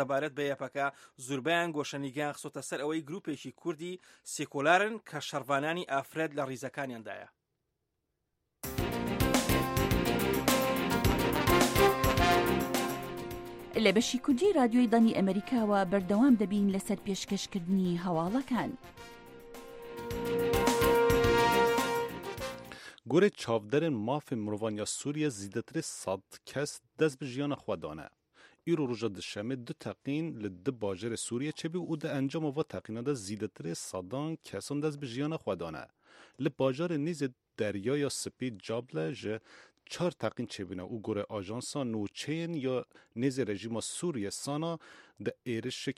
سەبارەت بە یەپەکە زوربیان گۆشەنیگیان خسۆتە سەر ئەوەی گروپێکی کوردی سێکۆلارن کە شەڕبانانی ئافرەت لە ڕیزەکانیاندایە. لە بەشی کوردی رادیۆی دانی ئەمریکاوە بەردەوام دەبین لەسەر پێشکەشکردنی هەواڵەکان. گوره چاودرن ماف مروانیا سوریه زیدتر 100 کس دست به جیان خودانه. ایرو روژا دشمه دو تقین لده باجر سوریه چه بی او ده انجام و تقینه ده زیدتر 100 کسان دست به جیان خودانه. لباجر نیز دریا سپید جابله جه 4 تقین چه بینه او گوره آژانسا نوچین یا نیز رژیم سوریه سانا ده ایرشک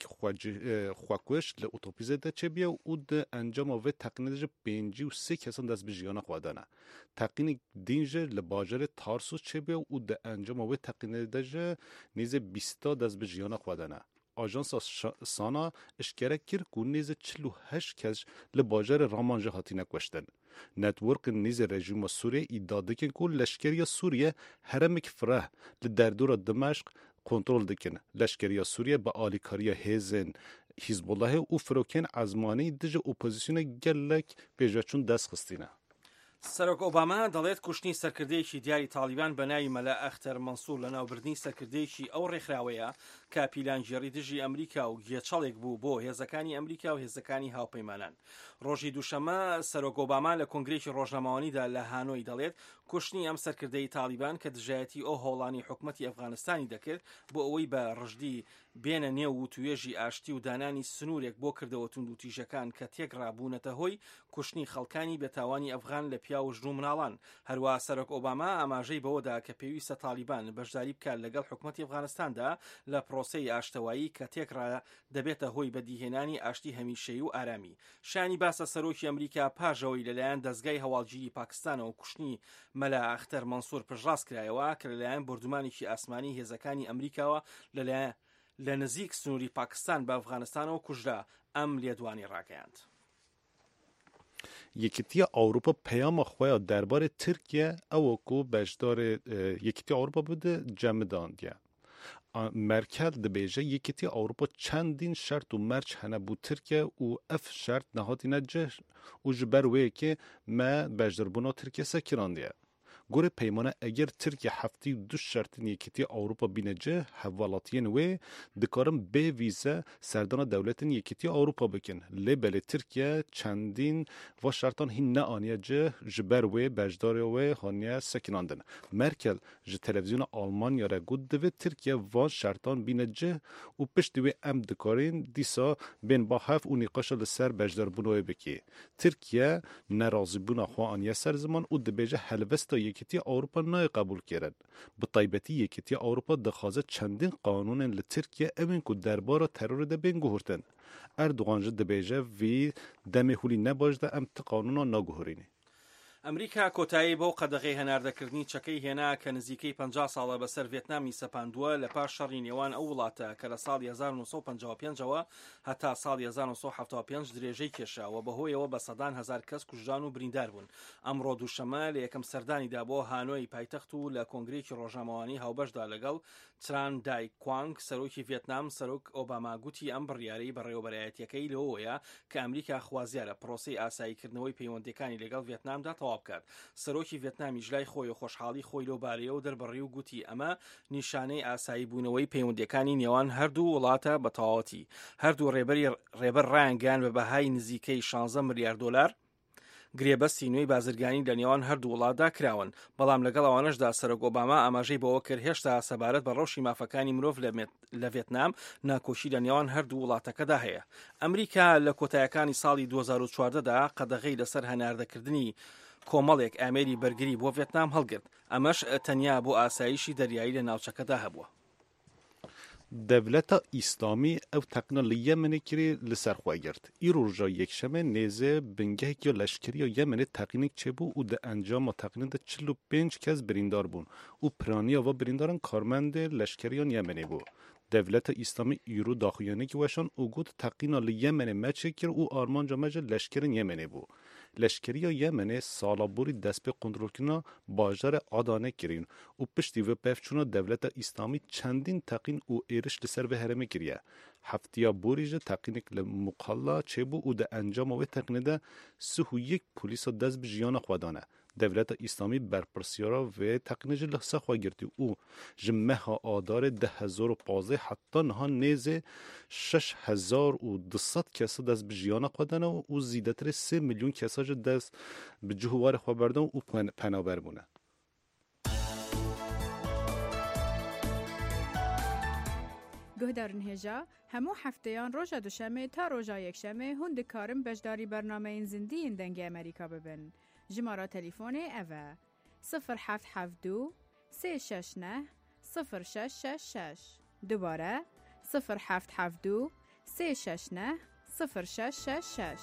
خواکوش ل اتوپیزه ده چه بیا او ده انجام و تقین ده 53 کسان دست به جیان خودانه. تقین دینج لباجر تارسوس چه بیا او ده انجام و تقین ده نیز 20 دست به جیان خودانه. آژانس سانا اشکره کرد که نیز 48 کس لباجر رامانجه هاتی نکوشتن. نتورک نیز رژیم سوریه ایداده کن که لشکری سوریه هرمک فره لدردور دمشق کنترل دکن. لشکری سوریه با آلیکاری هزن حزب الله او فروکن ازمانی دژ اپوزیسیون گلک پیجاچون دست خستینه. سەرۆک ئۆباما دەڵێت کوشتنی سەرکردەیەکی دیاری تالیبان بە ناوی مەلا ئەختەر مەنسوور لە ناوبردنی سەرکردەیەکی ئەو ڕێکخراوەیە کە پیلانگێڕی دژی ئەمریکا و گێچەڵێک بوو بۆ هێزەکانی ئەمریکا و هێزەکانی هاوپەیمانان. ڕۆژی دووشەمە سەرۆک ئۆباما لە کۆنگرێکی ڕۆژنامەوانیدا لە هانۆی دەڵێت کوشتنی ئەم سەرکردەی تالیبان کە دژایەتی ئەو هۆڵانی حکومەتی ئەفغانستانی دەکرد بۆ ئەوەی بە ڕژدی بێنە نێو و توێژی ئاشتی و دانانی سنوورێک بۆ کردەوە توندوتیژەکان کە تێکڕابوونەتە هۆی کوشتنی خەڵکانی بێتاوانی ئەفغان لە پیا و ژن و مناڵان. هەروە سەرۆک ئۆباما ئاماژەی بەوەدا کە پێویستە تالیبان بەشداری بکات لەگەڵ حکومەتی ئەفغانستاندا لە پرۆسەی ئاشتەوایی کە تێکڕا دەبێتە هۆی بەدیهێنانی ئاشتی هەمیشەیی و ئارامی. شانی باسە سەرۆکی ئەمریکا پاژەوەی لەلایەن دەستگای هەواڵگیری پاکستانەوە کوشتنی مەلا ئەختەر مەنسوور پشتڕاست کرایەوە کە لەلایەن بردومانێکی ئاسمانی هێزەکانی ئەمریکاوە لە نزیک سنووری پاکستان بە ئەفغانستانەوە کوژرا. ئەم لێدوانی ڕاگەیاند. یکیتی اروپا پیام خواه درباره ترکیه او کو بجدار یکیتی اروپا بوده جمع داندیه. مرکل دبیجه یکیتی اروپا چندین شرط و مرچ هنه بود ترکیه و اف شرط نهاتی نجه و جبروه که ما بجدار بنا ترکیه سکراندیه. گوره پیمانه اگر ترکیه هفتی دو شرطین یکیتی اروپا بینجه حوالاتین و دکارم به ویزه سردان دولتین یکیتی اروپا بکن. لبل ترکیه چندین و شرطان هین نه آنیه جه جبر و بجدار و هانیه سکناندن. مرکل جه تلویزیون آلمانیا را گود دوی ترکیه و شرطان بینجه و پشت دوی ام دکارین دیسا بین با هف و نقاش لسر بجدار بنوی بکی. ترکیه نرازی بنا خواه آنیه سر زمان و دبیجه حلوستا یکیتی اروپا نای قبول کرد. به طیبتی یکیتی اروپا دخوازه چندین قانون لترکیه امین که درباره ترور ده بین گهورتن. اردوغان جد بیجه وی دمی هولی نباجده ام تقانونا نگهورینی. ئەمریکا کۆتایی بۆ قەدەغەی هەناردەکردنی چەکەی هێنا کە نزیکەی 50 ساڵە بەسەر ڤێتنامی سەپاندووە لە پاش شەڕی نێوان ئەو وڵاتە کە لە ساڵی 1955ەوە هەتا ساڵی 1975 درێژەی کێشاوە بەهۆیەوە بە سەدان هەزار کەس کوژران و بریندار بوون. ئەمڕۆ دووشەمە لە یەکەم سەردانیدا بۆ هانۆی پایتەخت و لە کۆنگرێکی ڕۆژنامەوانی هاوبەشدا لەگەڵ تران دای کوانگ سەرۆکی ڤێتنام سەرۆک ئۆباما گوتی ئەم بڕیارەی بەڕێوەبەرایەتیەکەی لەوەیە کە ئەمریکا خوازیارە پرۆسەی ئاساییکردنەوەی پەیوەندیەکانی لەگەڵ ڤێتنامدا تەواو بکات. سەرۆکی ڤێتنامی ژلای خۆی و خۆشحاڵی خۆی لەو بارەیەوە دەربڕی و گوتی ئەمە نیشانەی ئاسایی بوونەوەی پەیوەندیەکانی نێوان هەردوو وڵاتە بە تەواوەتی. هەردوو ڕێبەر ڕایانگەیان بە بەهای نزیکەی 16 ملیار دۆلار گرێبەستی نوێی بازرگانی لە نێوان هەردوو وڵاتدا کراون. بەڵام لەگەڵ ئەوانەشدا سەرۆک ئۆباما ئاماژەی بەوە کرد هێشتا سەبارەت بە ڕەوشی مافەکانی مرۆڤ لە ڤێتنام ناکۆشی لە نێوان هەردوو وڵاتەکەدا هەیە. ئەمریکا لە کۆتاییەکانی ساڵی 2014دا قەدەغەی لەسەر هەناردەکردنی کۆمەڵێک ئامێری بەرگری بۆ ڤێتنام هەڵگرت. ئەمەش تەنیا بۆ ئاسایشی دەریایی لە ناوچەکەدا هەبووە. دولتا اسلامی او تکنال یمنی کری لسر خواه گرد. ای روژا یک شمه نیزه بنگه یا لشکری یا یمنی تقنیک چه بو او ده انجام و تقنیک ده 45 کس بریندار بون. او پرانی و برینداران کارمند لشکریان یمنی بو. دولت اسلامی ایرو داخویانی که وشان او گود تقنال یمنی مچه کر او آرمان جا مجه لشکرین یمنی بو. لشکریا یمن سالابوری دست به کنترل کردن باجار آدانه کرین و پشتی و پفچونا دولت اسلامی چندین تقین و ایرش لسر به هرمه کریه. هفتیا بوریج تقینک لمقالا چبو و ده انجام و تقنیده 31 پلیس دست به جیان خودانه. دولت اسلامی برپرسیارا و تقنیج لحظه خواه گرتی او جمعه ها آدار 2015 حتی نها نیزه 6200 کسا دست به جیان خودانه و زیدتر 3 میلیون کسا دست به جهوار خواه بردن و پنابر بونه. گهدارن هجا همو هفتهان روژا دوشمه تا روژا یکشمه هند کارم بجداری برنامه این زندین دنگ امریکا ببن. جماره تليفوني أفا 0772 369 0666 دوباره 0772 369 0666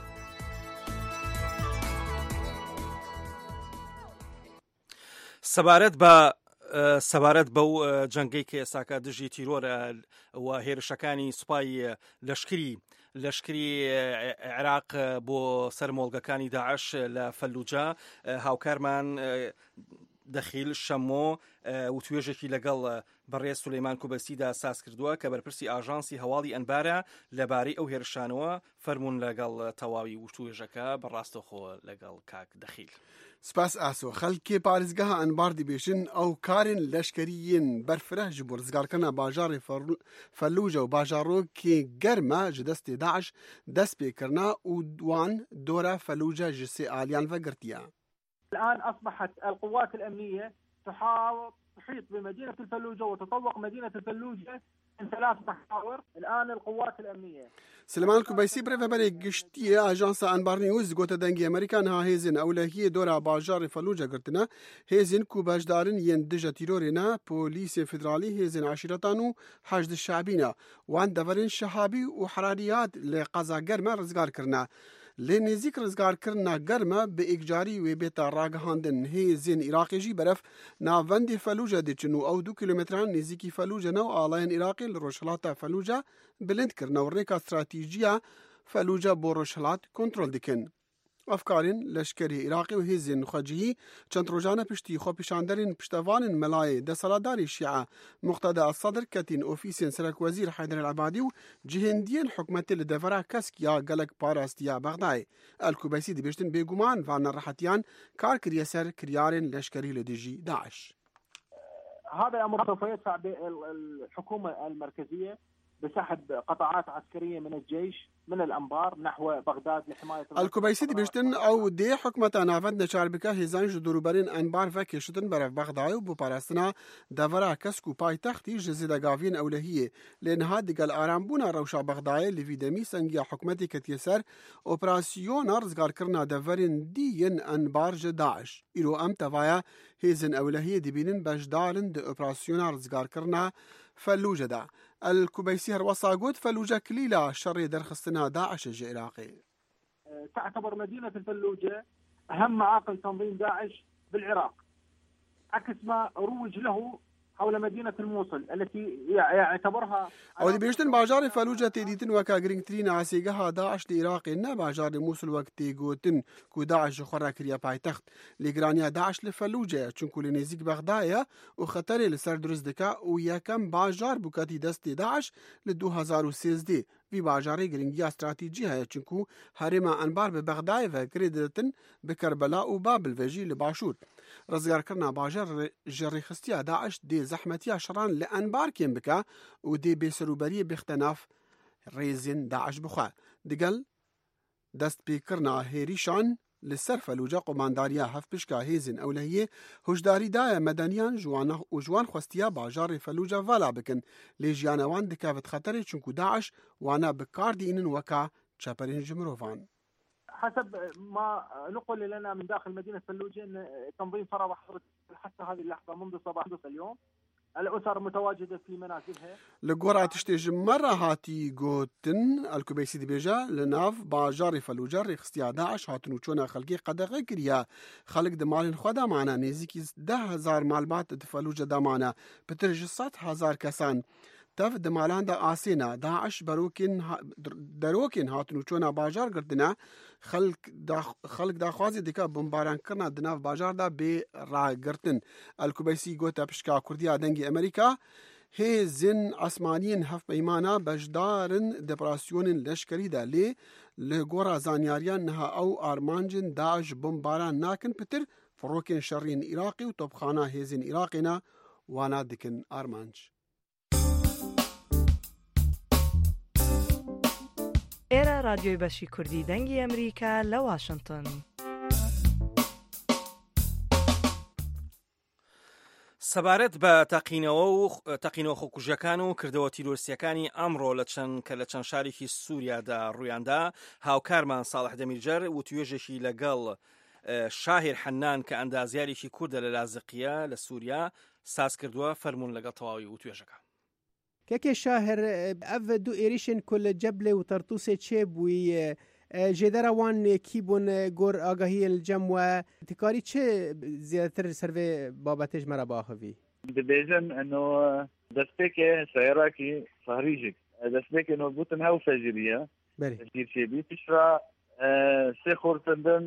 سەبارەت بەو جەنگەی کە ئێساکە دژی تیرۆرە و هێرشەکانی سوپای لەشکری عێراق بۆ سەرمۆڵگەکانی داعش لە فەلوجە هاوکارمان دەخیل شەمۆ و توێژێکی لەگەڵ بەڕێز سولەیمان کوبەسیدا ساز کردووە کە بەرپرسی ئاژانسی هەواڵی ئەنبارە لەبارەی ئەو هێرشانەوە فەرموون لەگەڵ تەواوی وتوێژەکە بەڕاستەخۆ لەگەڵ کاک دەخیل. سپاس ئاسۆ خەڵکی پارێزگەها ئەنبار دەبێژن ئەو کارن لەشکریین بەرفرە ji بۆ ڕزگارکردنا باژارê فەلوجە و باژارۆکê germe ji destê Daeş dest pêkirina û wan dora Felûce ji sê aliyan ve girtiye. الآن أصبحت القوات الأمنية تحيط بمدينة الفلوجة وتطوق مدينة الفلوجة من 3 محاور. الآن القوات الأمنية سلمان کوبەیسی برێڤەبەرێ گشتیە ئاژانسا ئەنبار نیوز گوتە دەنگی ئەمریکان ها هێزن ئەولەکیە دۆرا باژارê فەلوجە گرتنە هێزن ku بەشدارن yên dijî tîrorêne polîsê federalî hêzên aşîretan û heşd şabîne wan deverên şehabî û herariyat lê qeza germe rizgar kirine. Lê nêzik rizgarkirina germe bi îkcarî wê bêta ragihandin hêzên Iraqê jî beref navendê Felûce diçin û ew 2 kilometran nêzîkî Felûce new alayên Iraqê li rojhilata Felûce bilind kirine û rêka stratîjiya Felûce bo rojhilat kontrol dikin. Efkarên leşkerê Iraqê û hêzên xwecihî çend rojane piştî xwepêşanderên piştevanên melayê desaladdarê Şîa Muqteda Sadr ketîn ofîsên Serokwezîr Heyder el-Ebadî û cihêndiyên hikûmetê li devera keskiya gelek parastiya Bexdayê. El-Kubeysi dibêjtin bêguman van neraxetiyan kar kiriye ser kiryarên leşkerî li dijî Daeş. هذا الأمر سوف يدفع بالحكومة المركزية بسحب قطاعات عسكرية من الجيش من الأنبار نحو بغداد لحماية الكوبيسي دبشتن أو دي حكمة نافد نشار بك هزان جدوروبرين أنبار فكشتن برف بغداد وبو باراستنا دافرا كسكو باي تختي جزيدة غافين أولهية لأن هاد قال آرامبونا روشا بغداد لفيدمي سنجيا حكمتي كتيسر أوبراسيون رزقار كرنا دافرين ديين أنبار جداعش إلو أم تفايا هزن أولهية دبينن بجدارن دي أوبراسيون رزقار كرنا فلوجة دا الكوبيسي هروسا قد فلوجة كليلة شر درخستنا داعش العراقي. تعتبر مدينة الفلوجة أهم معاقل تنظيم داعش بالعراق عكس ما روج له حول مدينة الموصل التي يعتبرها أو دي بيشتن باجار فلوجة تيديتن وكا جرينترين عسيقها داعش لإراق إنا باجار موصل وقتي قوتن كو داعش خورا كريا بايتخت لإقرانيا داعش لفلوجة چونكو لنزيق بغدايا وخطري لسر درزدكا وياكم باجار بوكاتي دستي داعش لدو 2013 في باجاري جرينجيا استراتيجي هيا چونكو هرما أنبار ببغدايا وكريدتن بكربلاء وبابل فيجي لباشور رزقار كرنا باجر جري خستيا داعش دي زحمتيا شران لأنبار كيم بكا ودي بسروبري باختناف ريزين داعش بخوا دقل دست بكرنا هيريشان لسر فلوجة قمانداريا هف بشكا هيزن أولهية هجداري دايا مدنيان جوان خستيا باجار فلوجة فالا بكن لجيانوان دكافت خطري چونكو داعش وانا بكار دينن وكا چاپرين جمروفان. حسب ما نقل لنا من داخل مدينة فلوجة أن تنظيم فرض حتى هذه اللحظة منذ صباح اليوم الأسر متواجدة في منازلها. لقورة تشتيج مرة هاتي قوتن الكوبيسي دي بيجا لناف باجار فلوجة ريخستيا داعش هاتنو چونا خلقي قدغي كريا خلق دمالين خدا معنا نيزيكي 10,000 معلومات فلوجة دامانا بترج 100,000 كسان تف دمالان دا آسینا داعش دروکن هاتنو چونا باجار گردنا خلق دا خوازی دیکا بمباران کرنا دناف باجار دا بی را گرتن. الکوبیسی گوتا پشکا کردیا دنگی امریکا هی زن اسمانین هف پیمانا بجدارن دپراسیون لشکری دا لی لگورا زانیاریان نها او آرمانجن داعش بمباران ناکن پتر فروکن شرین عراقی و طبخانه هیزن عراقینا وانا دکن آرمانج. ئێرە رادیۆی بەشی کوردی دەنگی ئەمریکا لە واشنگتن. سەبارەت بە تەقینەوە خۆکوژەکان و کردەوە تیرۆریستیەکانی ئەمڕۆ لە چەند شارێکی سووریادا ڕوویاندا، هاوکارمان ساڵح دەمیرجەر و توێژێکی لەگەڵ شاهێر حەنان کە ئەندازیارێکی کوردە لە لازقیە لە سووریا ساز کردووە فەرمونون لەگەڵ تەواوی و توێژەکە. كاكي شاهر اف دو ايريشن كل جبله وترطوسه تشيبوي جدرا وان كيبون غور اگاهي الجمع تكاري تشي زيادتر سرفي بابتش مرا باخوي دبيجن انه دستك سيراكي خارجك دستك انه بوتن هاو فجريه كثير شيء بيتشرا سيخور تندن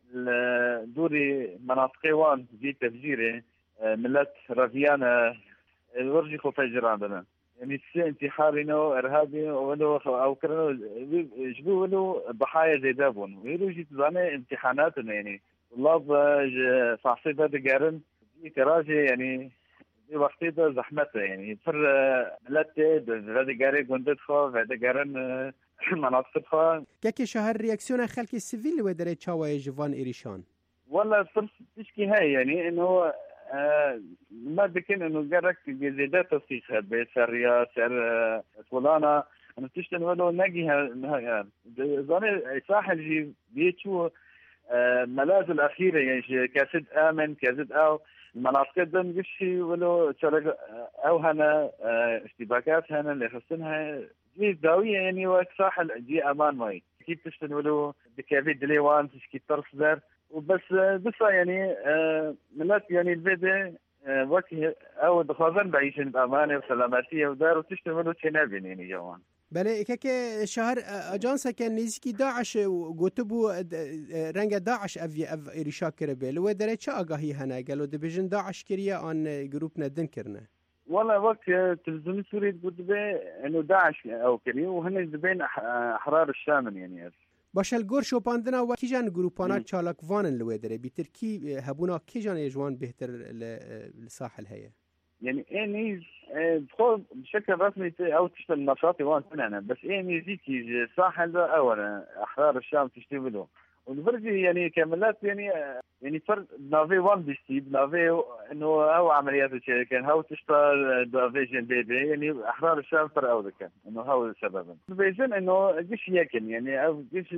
دوري مناطق وان دي تفجيره ملت رافيانا الورجي خو فجر عندنا يعني انتحار انه ارهابي ولو او كانوا يجبوا له ضحايا زي دابون ويرو جيت زانه امتحاناتنا يعني طلاب فاحصي هذا قارن كراجي يعني دي وقتي ده زحمته يعني فر ملت هذا قاري قندت خو هذا قارن مناطق خو كاكي شهر رياكسيون خلك السيفيل ودري تشاوي جوان ايريشان والله صرت تشكي هاي يعني انه ما بكين انه جرك زيادات تصيحة بسرية سر فلانة انا تشتن ولو نجيها زاني ساحل جي بيتشو ملاذ الأخيرة يعني كاسد آمن كاسد أو المناطق دم قشي ولو أو هنا اشتباكات هنا اللي خصنها جي داوية يعني وقت ساحل جي أمان ماي كيف تشتن ولو بكافي دليوان تشكي طرف دار وبس يعني ملات يعني البيت وقت أو دخوازن بعيشن بأمانة وسلاماتية ودار وتشتغلوا تنابين يعني جوان. بله كك شهر أجانس كان نزكي داعش وقتبو رنگ داعش أف إيريشا كربه لو دري چه آگاهی هنه قالوا دبيجن داعش كريا عن جروب ندن كرنا. والله وقت تلفزيون سوري تقول به إنه داعش أو كريا وهن دبين أحرار الشام يعني. باشه الگور شوپاندنا و کیجان گروپانا چالاک وانن لوی داره بیتر کی هبونا کیجان یجوان بهتر الساحل هي يعني اني بخو بشكل رسمي او تشتغل نشاطي وان انا بس اني زيكي الساحل اولا احرار الشام تشتغلوا والفرجي يعني كاملات يعني فرق نافي وان بيستي نافي انه او عمليات كان هاو تشتغل دافيجن بيبي يعني احرار الشام فرق او ذكر انه هاو السبب بيجن انه جيش ياكل يعني او جيش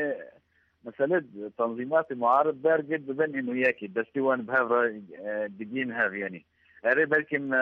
مسألة تنظيمات المعارض دار جد بين انه ياكل بس ديوان بهذا دقين هذا يعني اري بلكن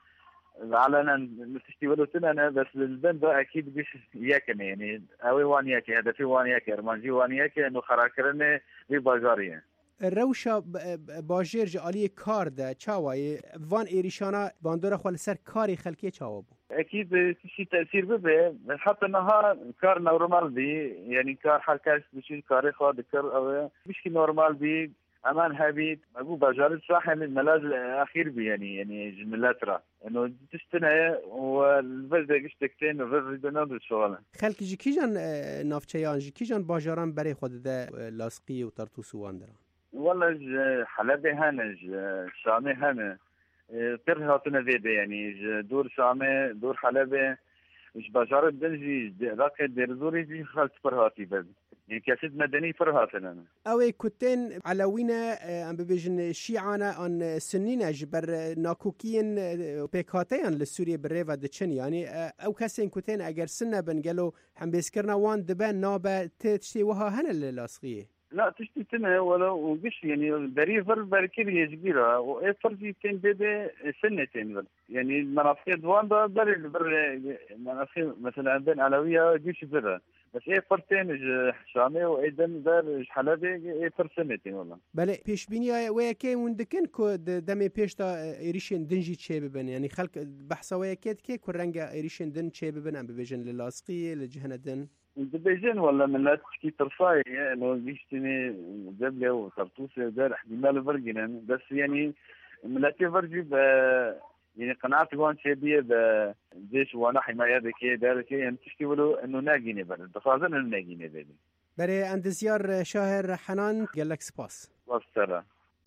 علنا نستشتغلوا سنة بس البن ده أكيد بيش ياكن يعني أوي وان ياكي هذا في وان ياكي أرمانجي وان ياكي إنه خراكرني بباجارية الروشة باجير جالية كار ده چاوي وان إيريشانا باندورا خوال سر كاري خلقية چاوبو أكيد شيء تأثير ببه حتى نهار كار نورمال بي يعني كار حركاش بشي كاري خواد كار أو بيش نورمال بي امان هابي اقول باجار الساحل الملاذ الاخير بي يعني جملات را انه تشتنا والبلده قشتكتين وفردنا بالشغل خلك جي كيجان نافچيان جي كيجان باجاران بري خود ده لاصقي وطرطوس واندرا والله حلبي هنا شامي هنا ترهاتنا زيده يعني دور شامي دور حلبي مش باجار الدنجي ذاك ديرزوري جي خالص برهاتي بس يعني كاسد مدني فرهاتنا اوي كوتين علوينا ام بيجن شيعانا ان سنين جبر ناكوكين بيكاتيان لسوريا بالريفا دتشن يعني او كاسين كوتين اگر سنه بنقالو هم بيسكرنا وان دبان نابه تشتي وها هنا اللاصقيه لا تشتي سنة ولا وقش يعني بريفر بركير يجبيرها وإيه فرجي كان بيبي سنتين يعني المناطق دوان بر مناطق مثلا عندنا علوية جيش برا بس إيه فرتين شامي وإيدن دار حلبي إيه فرسنتين والله. بله پیش بینی ویا که وندکن که دمی پیش تا ایریشن دنجی چه ببن يعني خلق بحث ویا که رنگ ایریشن دن چه ببن ام ببیجن للاسقی لجهنه دن. دبيجين ولا من لا تشكي ترفاي لو جيشتني جبلة وطرطوسة دار احتمال فرقنا بس يعني من لا تفرجي يعني قناعتي وان شبيه بجيش وانا حماية ذكية دارك يعني تشكي ولو انه ناقيني بل تفاضل انه ناقيني ذلك بري عند زيار شاهر حنان قال لك سباس والسلام.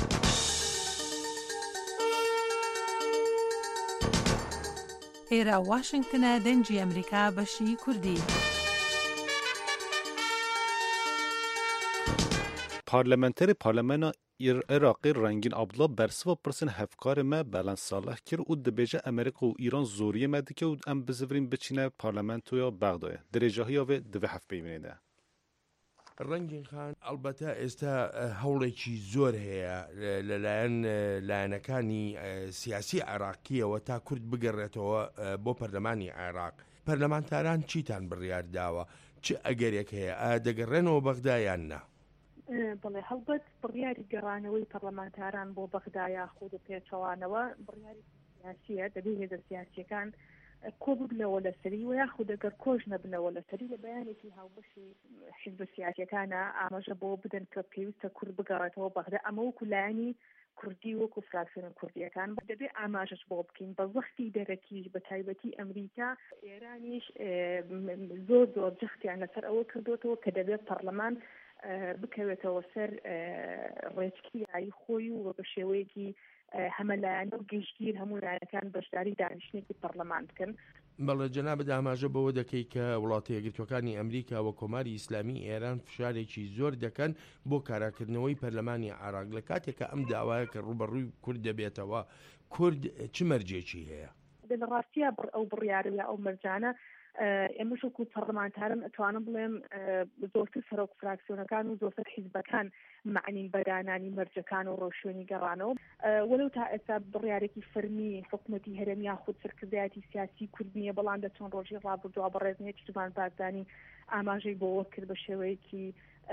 ئێرە واشنگتنە دەنجی ئەمریکا بەشی کوردی. پارلمانتر پارلمانا عراقی رنگین عبدالله برسوا پرسن هفکار ما بلند صالح کر و دبیجه امریکا و ایران زوریه مدیکه و ام بزورین بچینه پارلمانتو یا بغداد درجه های و دو هفت بیمینه. ڕەنگین خان ئەلبەتە ئێستا هەوڵێکی زۆر هەیە لەلایەن لایەنەکانی سیاسی عێراقیەوە تا کورد بگەڕێتەوە بۆ پەرلەمانی عێراق. پەرلەمانتاران چیتان بڕیار داوە؟ چ ئەگەرێک هەیە؟ ئایا دەگەڕێنەوە بەغدا یان نا؟ بەڵێ هەڵبەت بڕیاری گەڕانەوەی پەرلەمانتاران بۆ بەغدا یا خود و پێچەوانەوە بڕیاری سیاسیە دەبێت هێزە سیاسیەکان کۆ ببنەوە لەسەری و یاخود ئەگەر کۆژ نەبنەوە لەسەری لە بەیانێکی هاوبەشی حیزب سیاسیەکانە ئاماژە بۆ بدەن کە پێویستە کورد بگەڕێتەوە بەغدا ئەمە وەکو لایەنی کوردی وەکو فراکسیۆنە کوردیەکان دەبێت ئاماژەش بۆ بکەین بە زەختی دەرەکیش بە تایبەتی ئەمریکا ئێرانیش زۆر زۆر جەختیان لەسەر ئەوە کردوتەوە کە دەبێت پەرلەمان بکەوێتەوە سەر ڕێچکیایی خۆی و بە شێوەیەکی هەمەلایەنە و گەشتگیر هەموو لایەنەکان بەشداری دانیشتێکی پەرلەمان بکەن. بەڵێ جەنابەت ئاماژە بەوە دەکەی کە وڵاتە یەکگرتوەکانی ئەمریکا و کۆماری ئیسلامی ئێران فشارێکی زۆر دەکەن بۆ کاراکردنەوەی پەرلەمانی عێراق لە کاتێکە ئەم داوایە کە ڕوبەڕووی کورد دەبێتەوە کورد چ مەرجێکی هەیە؟ لە ڕاستیە ئەو بڕیارە ئەو مەرجانە ئێمەش وەکو پەرلەمانتارن ئەتوانم بڵێم زۆرتر سەرۆک فراکسیۆنەکان و زۆرتر حیزبەکان معنین بەدانانی مەرجەکان و ڕۆژشوێنی گەڕانەوە وەلو تا ئێستا بڕیارێکی فەرمی حکوومەتی هەرێم یاخود سەرکردایەتی سیاسی کورد نییە بەڵام دە چۆن ڕۆژی ڕابردووە بەڕێزنیە چتوان بازدانی ئاماژەی بۆوە کرد بە شێوەیەکی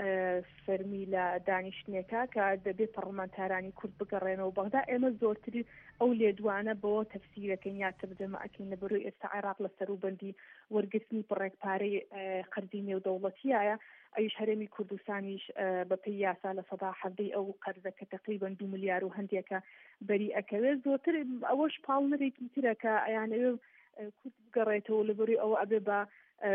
فەرمی لە دانیشتنێکە کە دەبێت پەرلەمانتارانی کورد بگەڕێنەوە بەغدا ئێمە زۆرتری ئەو لێدوانە بۆ تەفسیرەکەین یا تەرجەمە ئەکەین لە بەروی ئێستا عێراق لە سەروبەندی وەرگرتنی پڕێکپارەی قەرزی نێودەوڵەتیایە ئەویش هەرێمی کوردستانیش بەپێی یاسا لە سەدا حەڤدەی ئەو قەرزەکە تقریبەن 2 ملیار و هەندێکە بەری ئەکەوێت زۆرتر ئەوەش پاڵنەرێکی ترە کە ئەیانەوێ کورد بگەڕێتەوە لە بەروی ئەوە ئەبێ بە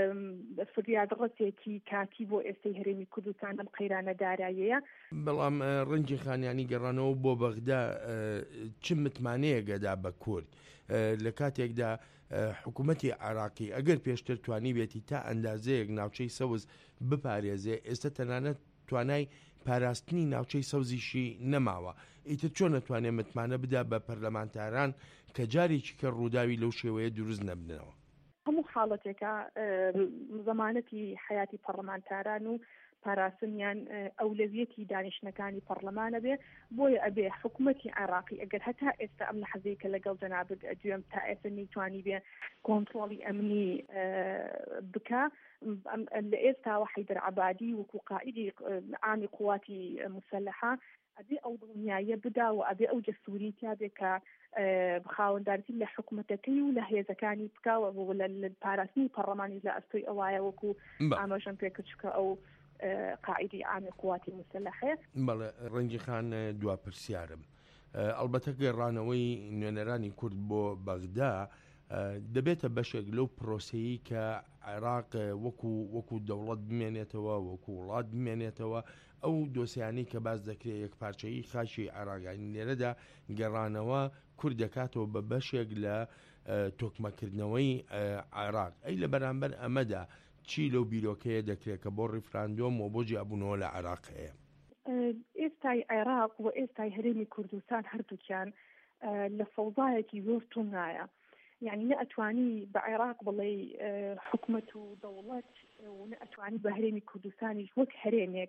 فریادڕەتێکی کاتی بۆ ئێستای هەرێمی کوردستان لەم قەیرانە داراییەیە. بەڵام ڕەنگی خانیانی گەڕانەوە بۆ بەغدا چ متمانەیە گەدا بە کورد لە کاتێکدا حکوومەتی عێراقی ئەگەر پێشتر توانی بێتی تا ئەندازەیەک ناوچەی سەوز بپارێزێ ئێستا تەنانەت توانای پاراستنی ناوچەی سەوزیشی نەماوە ئیتر چۆن نەتوانێت متمانە بدا بە پەرلەمانتاران کە جارێکی کە ڕووداوی لەو شێوەیە دروست نەبنەوە. هەموو حاڵەتێکە زەمانەتی حیاتی پەرلەمانتاران و پاراستنیان ئەولەویەتی دانیشتنەکانی پەرلەمانە بێ بۆیە ئەبێ حکوومەتی عێراقی ئەگەر هەتا ئێستا ئەم لە حەزەیەکە لەگەڵ جەنابەت دوێم تا ئێستا نەیتوانی بێ کۆنتڕۆڵی ئەمنی بکە لە ئێستاوە حەیدەر عەبادی وەکو قائیدی عامی قواتی مسلحە ئەبێ ئەو دڵنیاییە بدا و ئەبێ ئەو جەسووریتیا بێ کە خاوەندارتی لە حکوومەتەکەی و لە هێزەکانی بکاوە لە پاراستنی پەرلەمانی لە ئەستۆی ئەوایە وەکو ئاماژەم پێکردچکە ئەو قائیدی عامی قواتی مسلحەیە. بەڵێ ڕەنگی خان دوا پرسیارم ئەلبەتە گەڕانەوەی نوێنەرانی کورد بۆ بەغدا دەبێتە بەشێک لەو پرۆسەیی کە عێراق وەکو دەوڵەت بمێنێتەوە وەکو وڵات بمێنێتەوە ئەو دۆسیانی کە باز دەکرێت یەک پارچەیی خاشی عێراقیانی لێرەدا گەڕانەوە کورد دەکاتەوە بە بەشێک لە تۆکمەکردنەوەی عێراق ئەی لە بەرامبەر ئەمەدا چی لەو بیرۆکەیە دەکرێت کە بۆ ڕیفراندۆم و بۆ جیابوونەوە لە عێراق هەیە؟ ئێستای عێراق و ئێستای هەرێمی کوردستان هەردووکیان لە فەوزایەکی زۆر تونایە یعنی نە ئەتوانی بە عێراق بڵێ حکوومەت و دەوڵەت و نە ئەتوانی بە هەرێمی کوردستانیش وەک هەرێمێک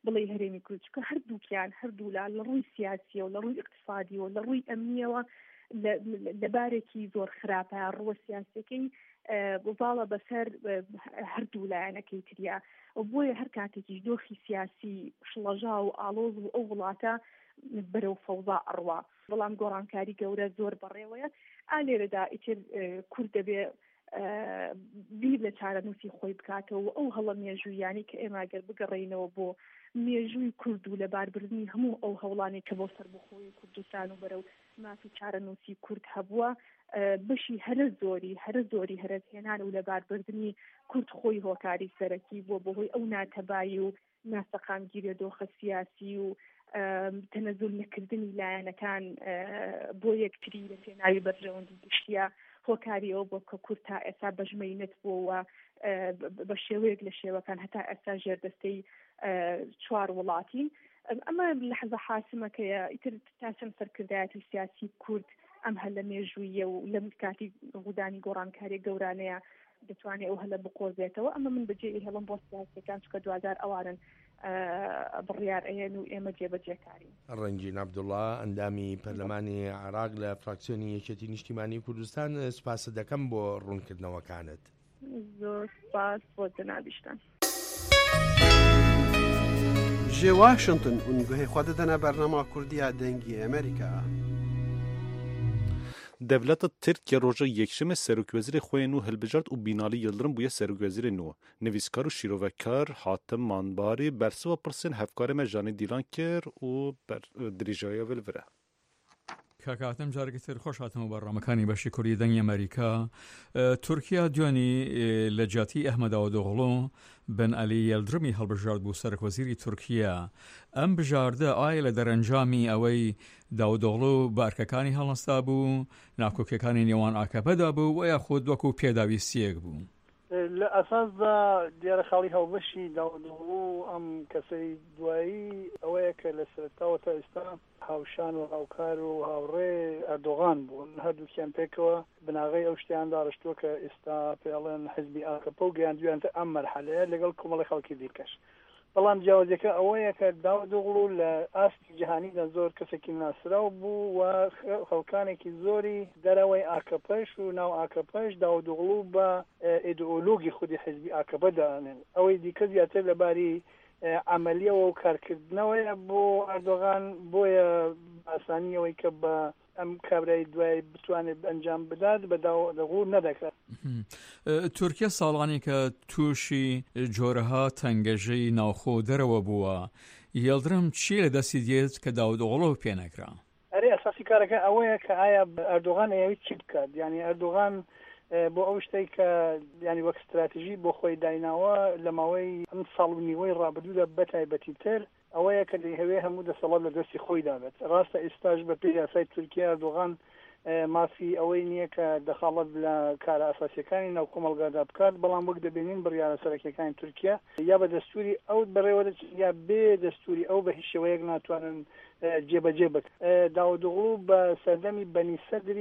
بڵێ هەرێمی کورد چکە هەردوو لە ڕووی سیاسیە و لە ڕووی اقتصادی و لە ڕووی ئەمنیەوە لەبارێکی زۆر خراپە ڕووە سیاسەکەی بڵاوە بەسەر هەردوو لایەنەکەی تریا و بۆیە هەر کاتێکی دۆخی سیاسی شڵەژا و ئاڵۆز و ئەو وڵاتە بەرەو فەوزا ئەڕوا بەڵام گۆڕانکاری گەورە زۆر بەڕێوەیە ئالێرەدا ئیتر کورد دەبێ بیر لە چارەنووسی خۆی بکاتەوە ئەو هەڵە مێژوویانی کە ئێمە گەر بگەڕێینەوە بۆ مێژووی کورد و لەباربردنی هەموو ئەو هەوڵانی کە بۆ سەربەخۆی کوردستان و بەرەو مافی چارەنووسی کورد هەبووە بەشی هەرە زۆری هەرەزهێنان و لەباربردنی کورد خۆی هۆکاری سەرەکی بۆ بەهۆی ئەو ناتەبایی و ناسەقامگیریە دۆخە سیاسی و تەنەزول نەکردنی لایەنەکان بۆ یەکتری لە پێناوی بەرژەوەندی گشتیە هۆکاری ئەو بۆ کە کورد تا ئێستا بەژمەینەت بۆەوە بە شێوەیەک لە شێوەکان هەتا ئێستا ژێردەستەی 4 وڵاتی ئەمە لەحظە حاسمەکەیە ئیتر تاچەند سەرکردایەتی سیاسی کورد ئەم هەلە مێژوویە و لە کاتی ڕوودانی گۆڕانکاری گەورانەیە دەتوانێت ئەو هەلە بقۆزێتەوە ئەمە من بەجێ هەڵم بۆ سیاسەکان چکە دوادار ئەوانن بڕیار ئەیەن و ئێمە جێبەجێکارین. ڕەنگین عەبدوڵڵا ئەندامی پەرلەمانی عێراق لە فراکسیۆنی یەکێتی نیشتیمانی کوردستان سپاس دەکەم بۆ ڕوونکردنەوەکانت. زۆر سپاس بۆ جەنابیشتان. جێ واشنگتن اونگوهی خوا دەدەنە بەرنامە کوردیە دەنگی ئەمریکا. Devleta Tirkiye roja yekşeme Serokvezîrê xwe nû hilbijart û Binalî Yıldırım bûye serokvezîrê nû. Nivîskar û şîrovekar hatim manbarî bersiva pirsên hevkarê me Janî Dîlan kir û dirêjaya wê li vir e. کاکاتم جارێکی تر خۆش هاتم و بەڕامەکانی بەشی کوردی دەنگی ئەمریکا تورکیا دوانی لە جاتی ئەحمەد داوودۆغڵۆ بن عەلی یەلدرمی هەڵبژارد بوو سەرۆکوەزیری تورکیا ئەم بژاردە ئایا لە دەرەنجامی ئەوەی داوودۆغڵۆ بارکەکانی هەڵنەستا بوو ناکۆکیەکانی نێوان ئاکەپەدا بوو و یاخود وەکو پێداویستیەک بوو لە ئەساسدا دیارە خاڵی هەڵبەشی داوودۆغڵۆ ئەم کەسەی دوایی ئەوەیە کە لە سەرەتاوە تا ئێستا هاوشان و هاوکار و هاوڕێ ئەردۆغان بوون هەردووکیان پێکەوە بناغی ئەو شتیان داڕشتووە کە ئێستا پێڵێن حزبی ئاکەپە و گەیاندویانتە ئەم مەرحەلەیە لەگەڵ کۆمەڵی خەڵکی دیکەش بەڵام جیاوازەکە ئەوەیە کە داوودۆغڵۆ لە ئاستی جیهانیدا زۆر کەسێکی ناسراو بوو و خەڵکانێکی زۆری دەرەوەی ئاکەپەش و ناو ئاکەپەش داوودۆغڵۆ بە ئیدئۆلۆگی خودی حزبی ئاکەپە دانێن ئەوەی دیکە زیاتر لەباری عملیەوە و کارکردنەوەیە بۆ ئەردۆغان بۆیە ئاسانیەوەی کە بە ئەم کابرای دوای بتوانێت ئەنجام بدات بە داوودۆغڵۆ نەدەکات. تورکیا ساڵانی کە تووشی جۆرەها تەنگەژەی ناوخۆ دەرەوە بووە یەلدرم چی لە دەستی دێت کە داوودۆغڵۆ پێ نەکرا؟ ئەرێ ئەساسی کارەکە ئەوەیە کە ئایا ئەردۆغان ئەوەی چی بکات یعنی ئەردۆغان بۆ ئەو شتێک کە ینی وەک استراتیژی بۆ خۆی دایناوە لە ماوەی ئەم ساڵ و نیوەی ڕابردوودا بەتایبەتی تر ئەوەیە کە هەوێ هەموو دەسەڵات لە دەستی خۆی دابێت ڕاستە ئێستاش بە پێی یاسای تورکیا ئەردۆغان مافی ئەوەی نییە کە دەخاڵەت لە کارە ئاساسیەکانی ناو کۆمەڵگادا بکات بەڵام وەک دەبینین بڕیارە سەرەکیەکانی تورکیا یا بە دەستوری ئەو بەڕێوە یا بێ دەستوری ئەو بە هیچ شێوەیەک ناتوانن جێبەجێ بک داوودۆغڵۆ بە سەردەمی بەنی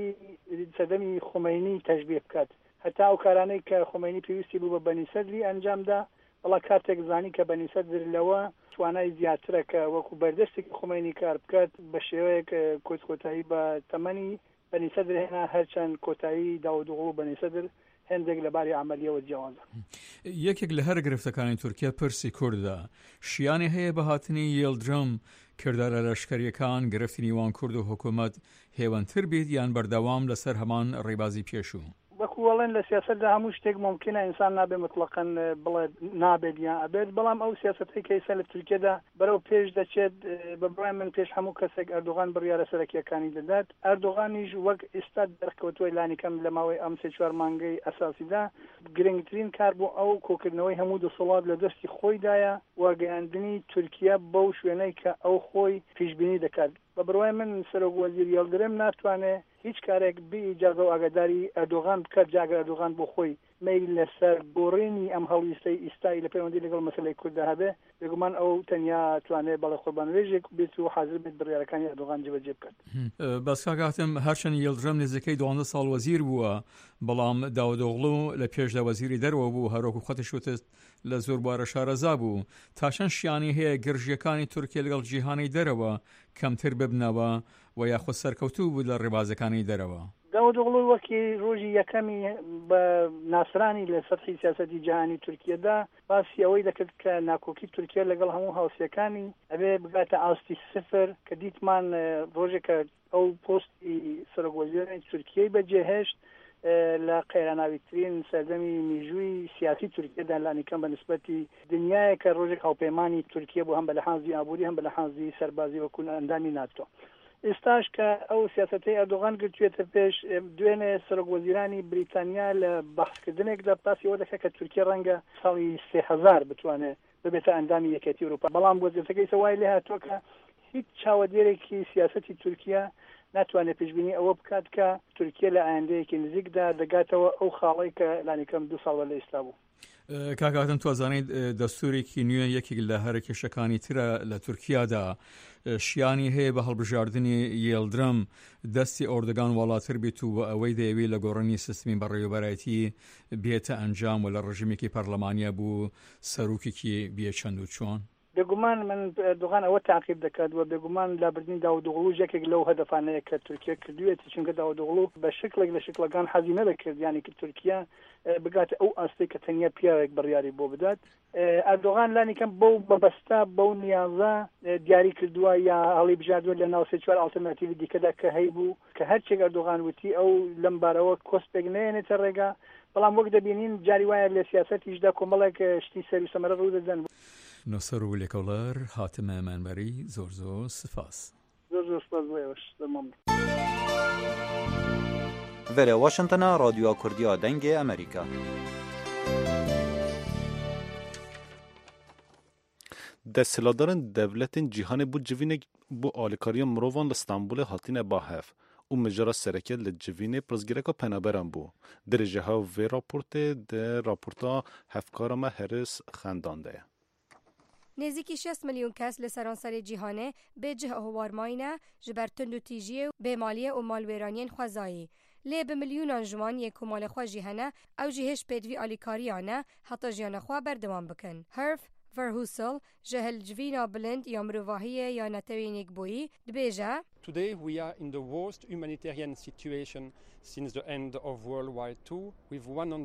سەردەمی خومەینی تەشبیه بکات هەتا ئەو کارانەی کە خومەینی پێویستی بوو بە بەنی سەدری ئەنجامدا بەڵا کاتێک زانی کە بەنی سەدر لەوە توانای زیاترە کە وەکو بەردەستێکی خومەینی کار بکات بە شێوەیەک کۆتایی بە تەمەنی بەنی سەدر هێنا هەرچەند کۆتایی داوودۆغڵۆ بەنی سەدر هەندێک لەباری عملیەوە جیاوازە. یەکێک لە هەر گرفتەکانی تورکیا پرسی کوردە شیانی هەیە بە هاتنی یەلدرم کردارە لەشکریەکان گرفتی نیوان کورد و حکوومەت هێوانتر بیت یان بەردەوام لەسەر هەمان ڕێبازی پێشوو وەڵێن لە سیاستدا هەموو شتێک ممکنە ئینسان نابێ مطلقاً بڵێ نابێت یان ئەبێت بەڵام ئەو سیاستەی کە ئێستا لە تورکیادا بەرەو پێش دەچێت بە بڕای من پێش هەموو کەسێک ئەردۆغان بڕیارە سەرەکیەکانی دەدات ئەردۆغانیش وەک ئێستا دەرکەوتووە لانیکەم لە ماوەی ئەم 3-4 مانگەی ئەساسیدا گرنگترین کار بۆ ئەو کۆکردنەوەی هەموو دەسەڵات لە دەستی خۆیدایە وەگەیاندنی تورکیا بەو شوێنەی کە ئەو خۆی پیشبینی دەکات بە بڕای من سەرۆکوەزیر یەلدرم ناتوانێت هیچ کارێک بی ئیجازە و ئاگاداری ئەردۆغان بکات جاگە ئەردۆغان بۆ خۆی میل لەسەر گۆڕینی ئەم هەڵویستەی ئیستایی لە پەیوەندی لەگەڵ مەسەلەی کورددا هەبێ بێگومان ئەو تەنیا توانێت بەڵێ قوربانوێژێک بێت و حاضر بێت بڕیارەکانی ئەردۆغان جێبەجێ بکات. بەس کاکاتم هەرچەند یلدرەم نزیکەی 12 ساڵ وەزیر بووە بەڵام داودۆغڵو لە پێشدا وەزیری دەرەوە بوو هەروەکو خۆتیش وتت لە زۆر بارە شارەزا بوو تاشەن شیانی هەیە گرژیەکانی تورکیا لەگەڵ جیهانی دەرەوە کەمتر ببنەوە و یاخود سەرکەوتوو بوو لە ڕێبازەکانی دەرەوە. داودۆغڵو وەکی ڕۆژی یەکەمی بە ناسرانی لە سەرحی سیاسەتی جیهانی تورکیەدا باسی ئەوەی دەکرد کە ناکۆکی تورکیا لەگەڵ هەموو هاوسیەکانی ئەبێ بگاتە ئاستی سفر کە دیتمان ڕۆژێکە ئەو پۆستی سەرۆکوەزیری تورکیای بەجێهێشت لە قەیراناویترین سەردەمی میژووی سیاسی تورکیەدا لانیکەم بە نسبەتی دنیایە کە ڕۆژێک هاوپەیمانی تورکیا بوو هەم بە لەحاظی ئابووری هەم بە لەحاظی سەربازی وەکو ئەندامی ناتۆ. ئێستاش کە ئەو سیاسەتەی ئەردۆغان گرتوێتە پێش دوێنێ سەرۆکوەزیرانی بریتانیا لە بەحثکردنێکدا باسی ئەوە دەکات کە تورکیا ڕەنگە ساڵی 3000 بتوانێت ببێتە ئەندامی یەکێتی ئەوروپا بەڵام وەزیرەکەی سەوای لێ هاتووە کە هیچ چاوەدێرێکی سیاسەتی تورکیا ناتوانێت پێشبینی ئەوە بکات کە تورکیا لە ئایندەیەکی نزیکدا دەگاتەوە ئەو خاڵی کە لانیکەم 2 ساڵ لە ئێستا بوو. کاکاتم توازانیت دەستورێکی نوێ یەکێک لە هەرکێشەکانی ترە لە تورکیادا شیانی هەیە بە هەڵبژاردننی یلدرەم دەستی ئۆردگان وڵاتر بیت و ئەوەی دەیەوێت لە گۆڕنی سیستمی بەڕێوەبەرایەتی بێتە ئەنجام و لە ڕژیمێکی پەرلەمانیا بوو سەرۆکێکی بێچەند و چۆن. بێگومان من دوغان ئەوە تعقیب دەکات و بێگومان لابردنی داودۆغڵو یەکێک لەو هەدەفانەیە کە تورکیا کردوێتی چونکە داودۆغڵو بە شکلێک لە شکلەکان حەزی نەدەکرد یعنی کە تورکیا بگاتە ئەو ئاستی کە تەنیا پیاوێک بڕیاری بۆ بدات. ئەردۆغان لانیکەم بەو بەبەستا بەو نیازە دیاری کردووە یا هەڵی بژاردووە لە ناو 3-4 ئالتەرناتیڤی دیکەدا کە هەیبوو کە هەرچێک ئەردۆغان وتی ئەو لەم بارەوە کۆسپێک نێنێتە ڕێگا بەڵام وەک دەبینین جاری وایە لە سیاسەتیشدا کۆمەڵێک شتی سەر و سەمەرە ڕوو دەدەن. نەسەر و لێکەوڵەر هاتمە مامبەری زۆر سپاس. زۆر سپاس بۆیەوەش دەمەمن. Vere Washington'a Radyoya Kurdiya Dengê Amerîka. Desthilatdarên devletên cîhanê bû civînek bû alîkariya mirovan li Stenbolê hatine bahev û mijara sereke li civînê pirsgirêka penaberan bû. Derê ji hev vê raportê de raporta hevkara me Heris xendan de ye. نزیکی 6 میلیون کس لسرانسر جیهانه به جه هوارماینه جبر تند و تیجیه و بیمالیه و مالویرانین خوزایی. لی به میلیونان جوان یک کمال خوا جیهانه او جهش پیدوی آلیکاریانه حتی جیانه خوا بردوان بکن. هرف فرهوسل جهل جوینا بلند یا مروواهیه یا نتوینیک بویی دبیجه Today we are in the worst humanitarian situation since the end of World War II with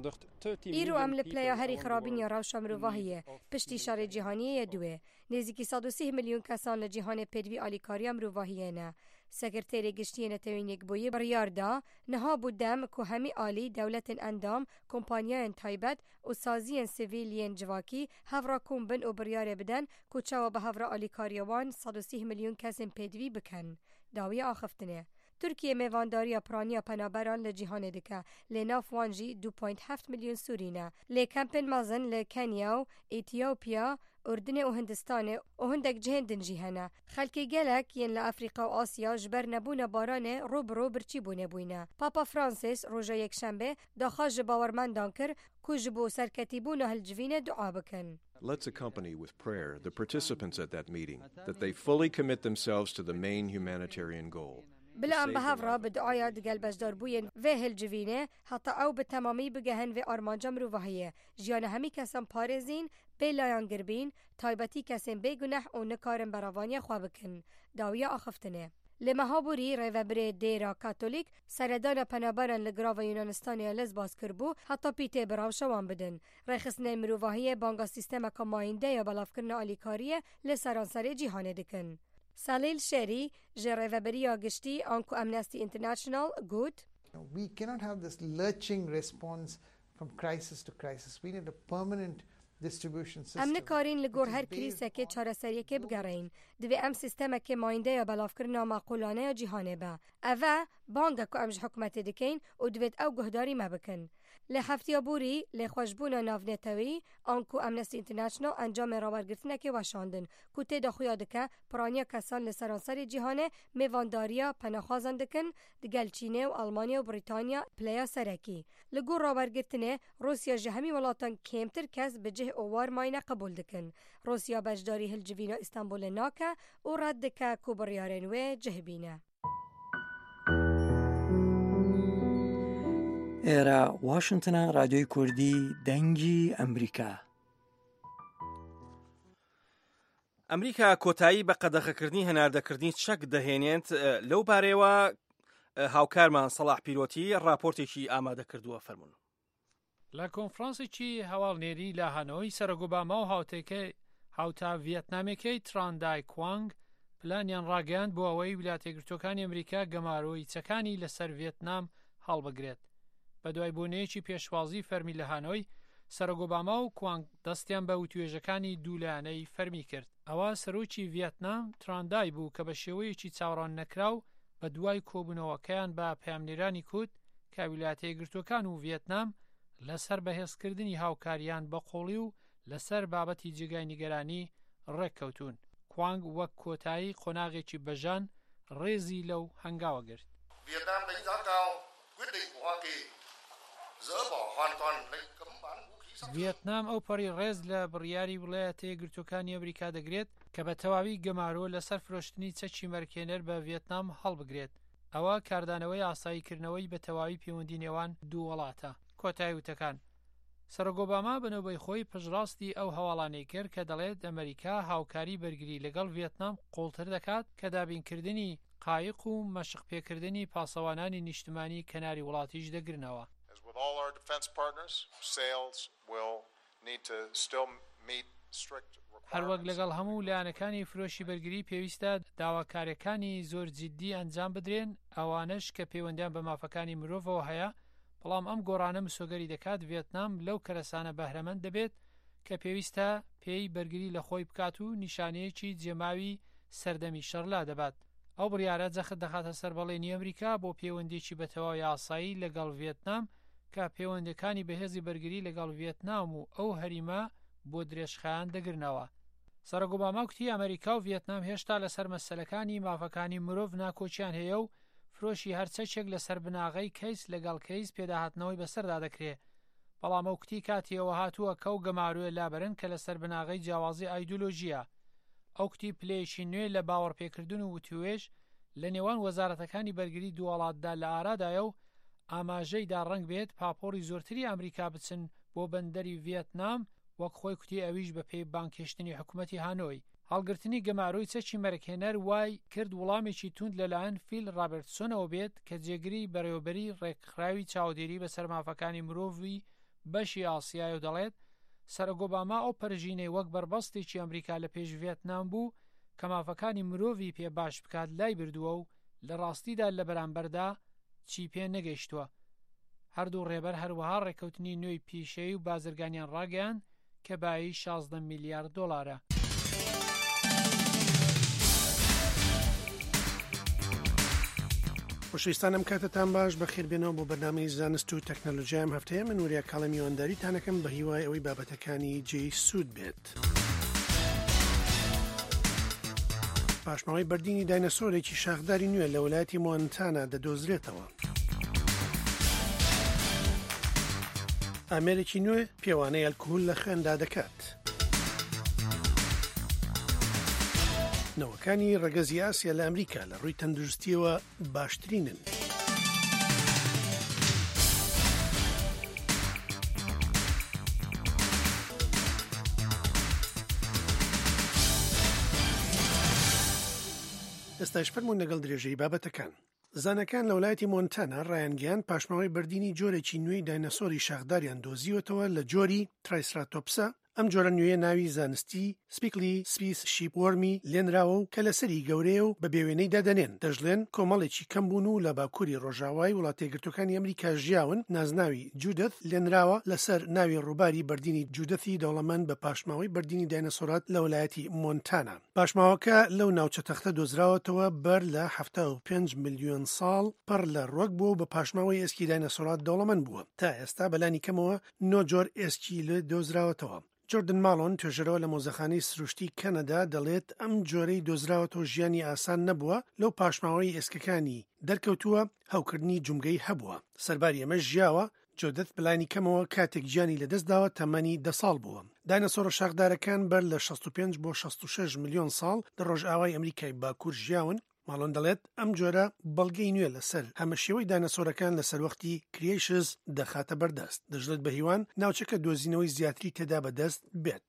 130 ایرو ام لپلیا هری خرابین یا راوش مروواهیه پشتی شار جهانیه دوه نزدیکی 130 میلیون کسان لجهان پیدوی آلیکاری مروواهیه نه سکرتری گشتی نتوینیک بویی بریاردا نها بودم که همی آلی دولت اندام کمپانیان تایبت و سازیان سیویلین جواکی هفرا کمبن و بریار بدن که چاوا به هفرا آلیکاریوان 130 میلیون کسین پیدوی بکن داوی آخفتنه. ترکیه میوانداری پرانی پنابران لجیهان دکه لناف وانجی 2.7 میلیون سورینه لکمپن مازن لکنیا و ایتیوپیا اردن و هندستان و هندک جهندن جیهانه خلکی گلک ین لافریقا و آسیا جبر نبونه بارانه رو برچی بونه بوینه. پاپا فرانسیس روژا یک شنبه داخاج باورمندان کر که جبو سرکتی بونه هلجوینه دعا بکن. Let's accompany with prayer the participants at that meeting, that they fully commit themselves to the main humanitarian goal. بلا ام بهافرا بدعايا دقل بجدار بوين وهل جوينه حتى او بتمامي بگهن و ارمانجا مروواهيه جيان همي كسان پارزين بلايان گربين تايبتي كسان بگنح و نكارن براوانيا خواه بكن داوية آخفتنه. لمهابوری ریوبری دیرا کاتولیک سردان پنابران لگراو یونانستانی لزباس کربو حتی پیته براو شوان بدن. ریخسنه مروواهی بانگا سیستم کماینده یا بلاف کرن آلیکاریه لسرانسر جیهانه دکن. سالیل شری ریوبری آگشتی آنکو امنستی انترنشنال گود We cannot have this lurching response from crisis to crisis. We need a permanent distribution system. ام نکارین لگور هر کریسه که چاره سریه که بگرین دوی ام سیستم که ماینده یا بلاف کرنا معقولانه یا جیهانه با اوه بانگا که امج حکمت دکین و دوید او گهداری ما بکن لە هەفتیابووری لێخۆشبوونە ناونێتەوەی ئانکو ئەمنستی ئینتەرناشنال ئەنجامێ ڕاوەرگرتنێکی وەشاندن کو تێدا خویا دکە پرانیە کەسان لە سەرانسەری جیهانê mêvandarîya penaxwazan dikin digel Çînê û Almanya û Brîtanya pileya serekî. Li gor rawbergirtinê Rûsya ji hemî welatan kêmtir kes bi cih û warmayîne qebûl dikin. Rûsya beşdarî hilcivîna İstanbulê nake û red dike ku biryarên wê cih bîne. ئێرە واشنگتنە رادیۆی کوردی دەنگی ئەمریکا. ئەمریکا کۆتایی بە قەدەغەکردنی هەناردەکردنی چەک دەهێنێت لەو بارەوە هاوکارمان سەلاح پیرۆتی راپۆرتێکی ئامادە کردووە فەرمون. لە کۆنفرانسێکی هەواڵنێری لە هانۆی سەرۆگۆباما و هاوتا ڤیەتنامێکەی تراندای کوانگ پلانیان ڕاگەیاند بۆ ئەوەی ویلایەتە یەکگرتووەکانی ئەمریکا گەمارۆی چەکانی لەسەر ڤیەتنام هەڵبگرێت. بە دوای بۆنەیەکی پێشوازی فەرمی لە هانۆی سەرۆگۆباما و کوانگ دەستیان بە وتوێژەکانی دوولایانەی فەرمی کرد. ئەوە سەرۆکی ڤیەتنام تراندای بوو کە بە شێوەیەکی چاوەڕان نەکراو بە دوای کۆبوونەوەکەیان بە پەیامنێرانی کوت کە ویلایەتە یەکگرتووەکان و ڤیەتنام لەسەر بەهێزکردنی هاوکاریان بە قۆڵی و لەسەر بابەتی جێگای نیگەرانی ڕێککەوتون. کوانگ وەک کۆتایی قۆناغێکی بەژان ڕێزی لەو هەنگاوە گرت. ڤیەتنام ئەو پەڕی ڕێز لە بڕیاری وڵایەتە یەکگرتووەکانی ئەمریکا دەگرێت کە بە تەواوی گەمارۆ لەسەر فرۆشتنی چەکی مەرکێنەر بە ڤیەتنام هەڵبگرێت. ئەوە کاردانەوەی ئاساییکردنەوەی بە تەواوی پەیوەندی نێوان دوو وڵاتە. کۆتایی وتەکان سەرۆگۆباما بنەوەی خۆی پشڕاستی ئەو هەواڵانەی کرد کە دەڵێت ئەمریکا هاوکاری بەرگری لەگەڵ ڤیەتنام قوڵتر دەکات کە دابینکردنی قایق و مەشق پێکردنی پاسەوانانی نیشتمانی کەناری وڵاتیش دەگرنەوە. هەروەک لەگەڵ هەموو لایەنەکانی فرۆشی بەرگری پێویستە داواکاریەکانی زۆر جددی ئەنجام بدرێن ئەوانش کە پەیوەندیان بە مافەکانی مرۆڤەوە هەیە. بەڵام ئەم گۆڕانە مسۆگەری دەکات ڤیەتنام لەو کەرەسانە بەهرەمەند دەبێت کە پێویستە پێی بەرگری لە خۆی بکات و نیشانەیەکی جێماوی سەردەمی شەڕلا دەبات. ئەو بڕیارە جەخت دەخاتە سەر بەڵێنی ئەمریکا بۆ پەیوەندێکی بەتەواوی ئاسایی لەگەڵ ڤیەتنام کە پەیوەندەکانی بەهێزی بەرگری لەگەڵ ڤیەتنام و ئەو هەریمە بۆ درێژخایان دەگرنەوە. سەرۆگۆباما کوتی ئەمریکا و ڤیەتنام هێشتا لەسەر مەسەلەکانی مافەکانی مرۆڤ ناکۆچیان هەیە و فرۆشی هەرچەکێک لەسەر بناغەی کەیس لەگەڵ کەیس پێداهاتنەوەی بەسەردا دەکرێت. بەڵام ئەو کوتی کاتیەوە هاتووە کەو گەماروێ لابرن کە لەسەر بناغەی جیاوازی ئایدۆلۆژیە. ئەو کوتی پلەیەکی نوێ لە باوەڕپێکردن و وتوێژ لە نێوان وەزارەتەکانی بەرگری دوو وڵاتدا لە ئارادایە و ئاماژەیدا ڕەنگ بێت پاپۆری زۆرتری ئەمریکا بچن بۆ بەندەری ڤیەتنام وەک خۆی کوتی ئەویش بە پێی بانکێشتنی حکوومەتی هانۆی. هەڵگرتنی گەماروی چەکی مەرکێنەر وای کرد وڵامێکی توند لەلایەن فیل ڕابرتسۆنەوە بێت کە جێگری بەڕێوەبەری ڕێکخراوی چاودێری بە سەرمافەکانی مرۆڤی بەشی ئاسیای و دەڵێت سەرۆگۆباما ئەو پەرژینەی وەک بربەستێکی ئەمریکا لە پێش ڤیەتنام بوو کە مافەکانی مرۆڤی پێ باش بکات لای بردووە و لە ڕاستیدا لە بەرامبەردا چی پێ نەگەیشتووە. هەردوو ڕێبەر هەروەها ڕێکەوتنی نوێی پیشەی و بازرگانیان ڕاگەیان کە بای 16 میلیارد دۆلارە. خۆشەویستانم کاتتان باش بەخێربێنەوە بۆ بەرنامەی زانست و تەکنەلۆژیام هەفتەیە من وریە کاڵە میوانداریتانەکەم بە هیوای ئەوەی بابەتەکانی جێی سوود بێت. پاشماوەی بەردینی داینەسۆرێکی شاخداری نوێ لە وڵایەتی مۆنتانا دەدۆزرێتەوە. ئامێرێکی نوێ پێوانەی ئەلکۆهۆل لە خوێندا دەکات. نەوەکانی ڕەگەزی ئاسیا لە ئەمریکا لە ڕووی تەندروستیەوە باشترینن. ئێستاش فەرموون لەگەڵ درێژەی بابەتەکان. زانەکان لە وڵایەتی مۆنتانا ڕایانگەیان پاشماوەی بەردینی جۆرێکی نوێی داینەسۆری شاخداریان دۆزیوەتەوە لە جۆری ترایسراتۆپسە ئەم جۆرە نوێیە ناوی زانستی سپیکلی سپیس شیپوەرمی لێنراوە و کە لەسەری گەورەیە و بە بێوێنەی دادەنێن دەژڵێن کۆمەڵێکی کەم بوون و لە باکووری ڕۆژاوای وڵاتە یەکگرتوەکانی ئەمریکا ژیاون نازناوی جودەت لێنراوە لەسەر ناوی ڕووباری بەردینی جودەتی دەوڵەمەند بە پاشماوەی بەردینی داینەسۆرات لە وڵایەتی مۆنتانا. پاشماوەکە لەو ناوچە تەختە دۆزراوەتەوە بەر لە 75 ملیۆن ساڵ پڕ لە ڕۆک بووە و بە پاشماوەی ئێسکی داینەسۆرات دەوڵەمەند بووە. تا ئێستا بەلانی کەمەوە 9 جۆر ئێسکی لە دۆزراوەتەوە. جۆردن ماڵۆن توێژەرەوە لە مۆزەخانەی سروشتی کەنەدا دەڵێت ئەم جۆرەی دۆزراوەتەوە ژیانی ئاسان نەبووە لەو پاشماوەی ئێسکەکانی دەرکەوتووە هەوکردنی جومگەی هەبووە. سەرباری ئەمە ژیاوە جۆدەت بلانی کەمەوە کاتێک گیانی لەدەستداوە تەمەنی 10 ساڵ بووە. داینەسۆرە شاخدارەکان بەر لە 65 بۆ 66 ملیۆن ساڵ لە ڕۆژئاوای ئەمریکای باکوور ژیاون. ماڵۆن دەڵێت ئەم جۆرە بەڵگەی نوێ لەسەر هەمەشێوەی داینەسۆرەکان لەسەر وەختی کریشز دەخاتە بەردەست. دەژڵێت بە هیوان ناوچەکە دۆزینەوەی زیاتری تێدا بەدەست بێت.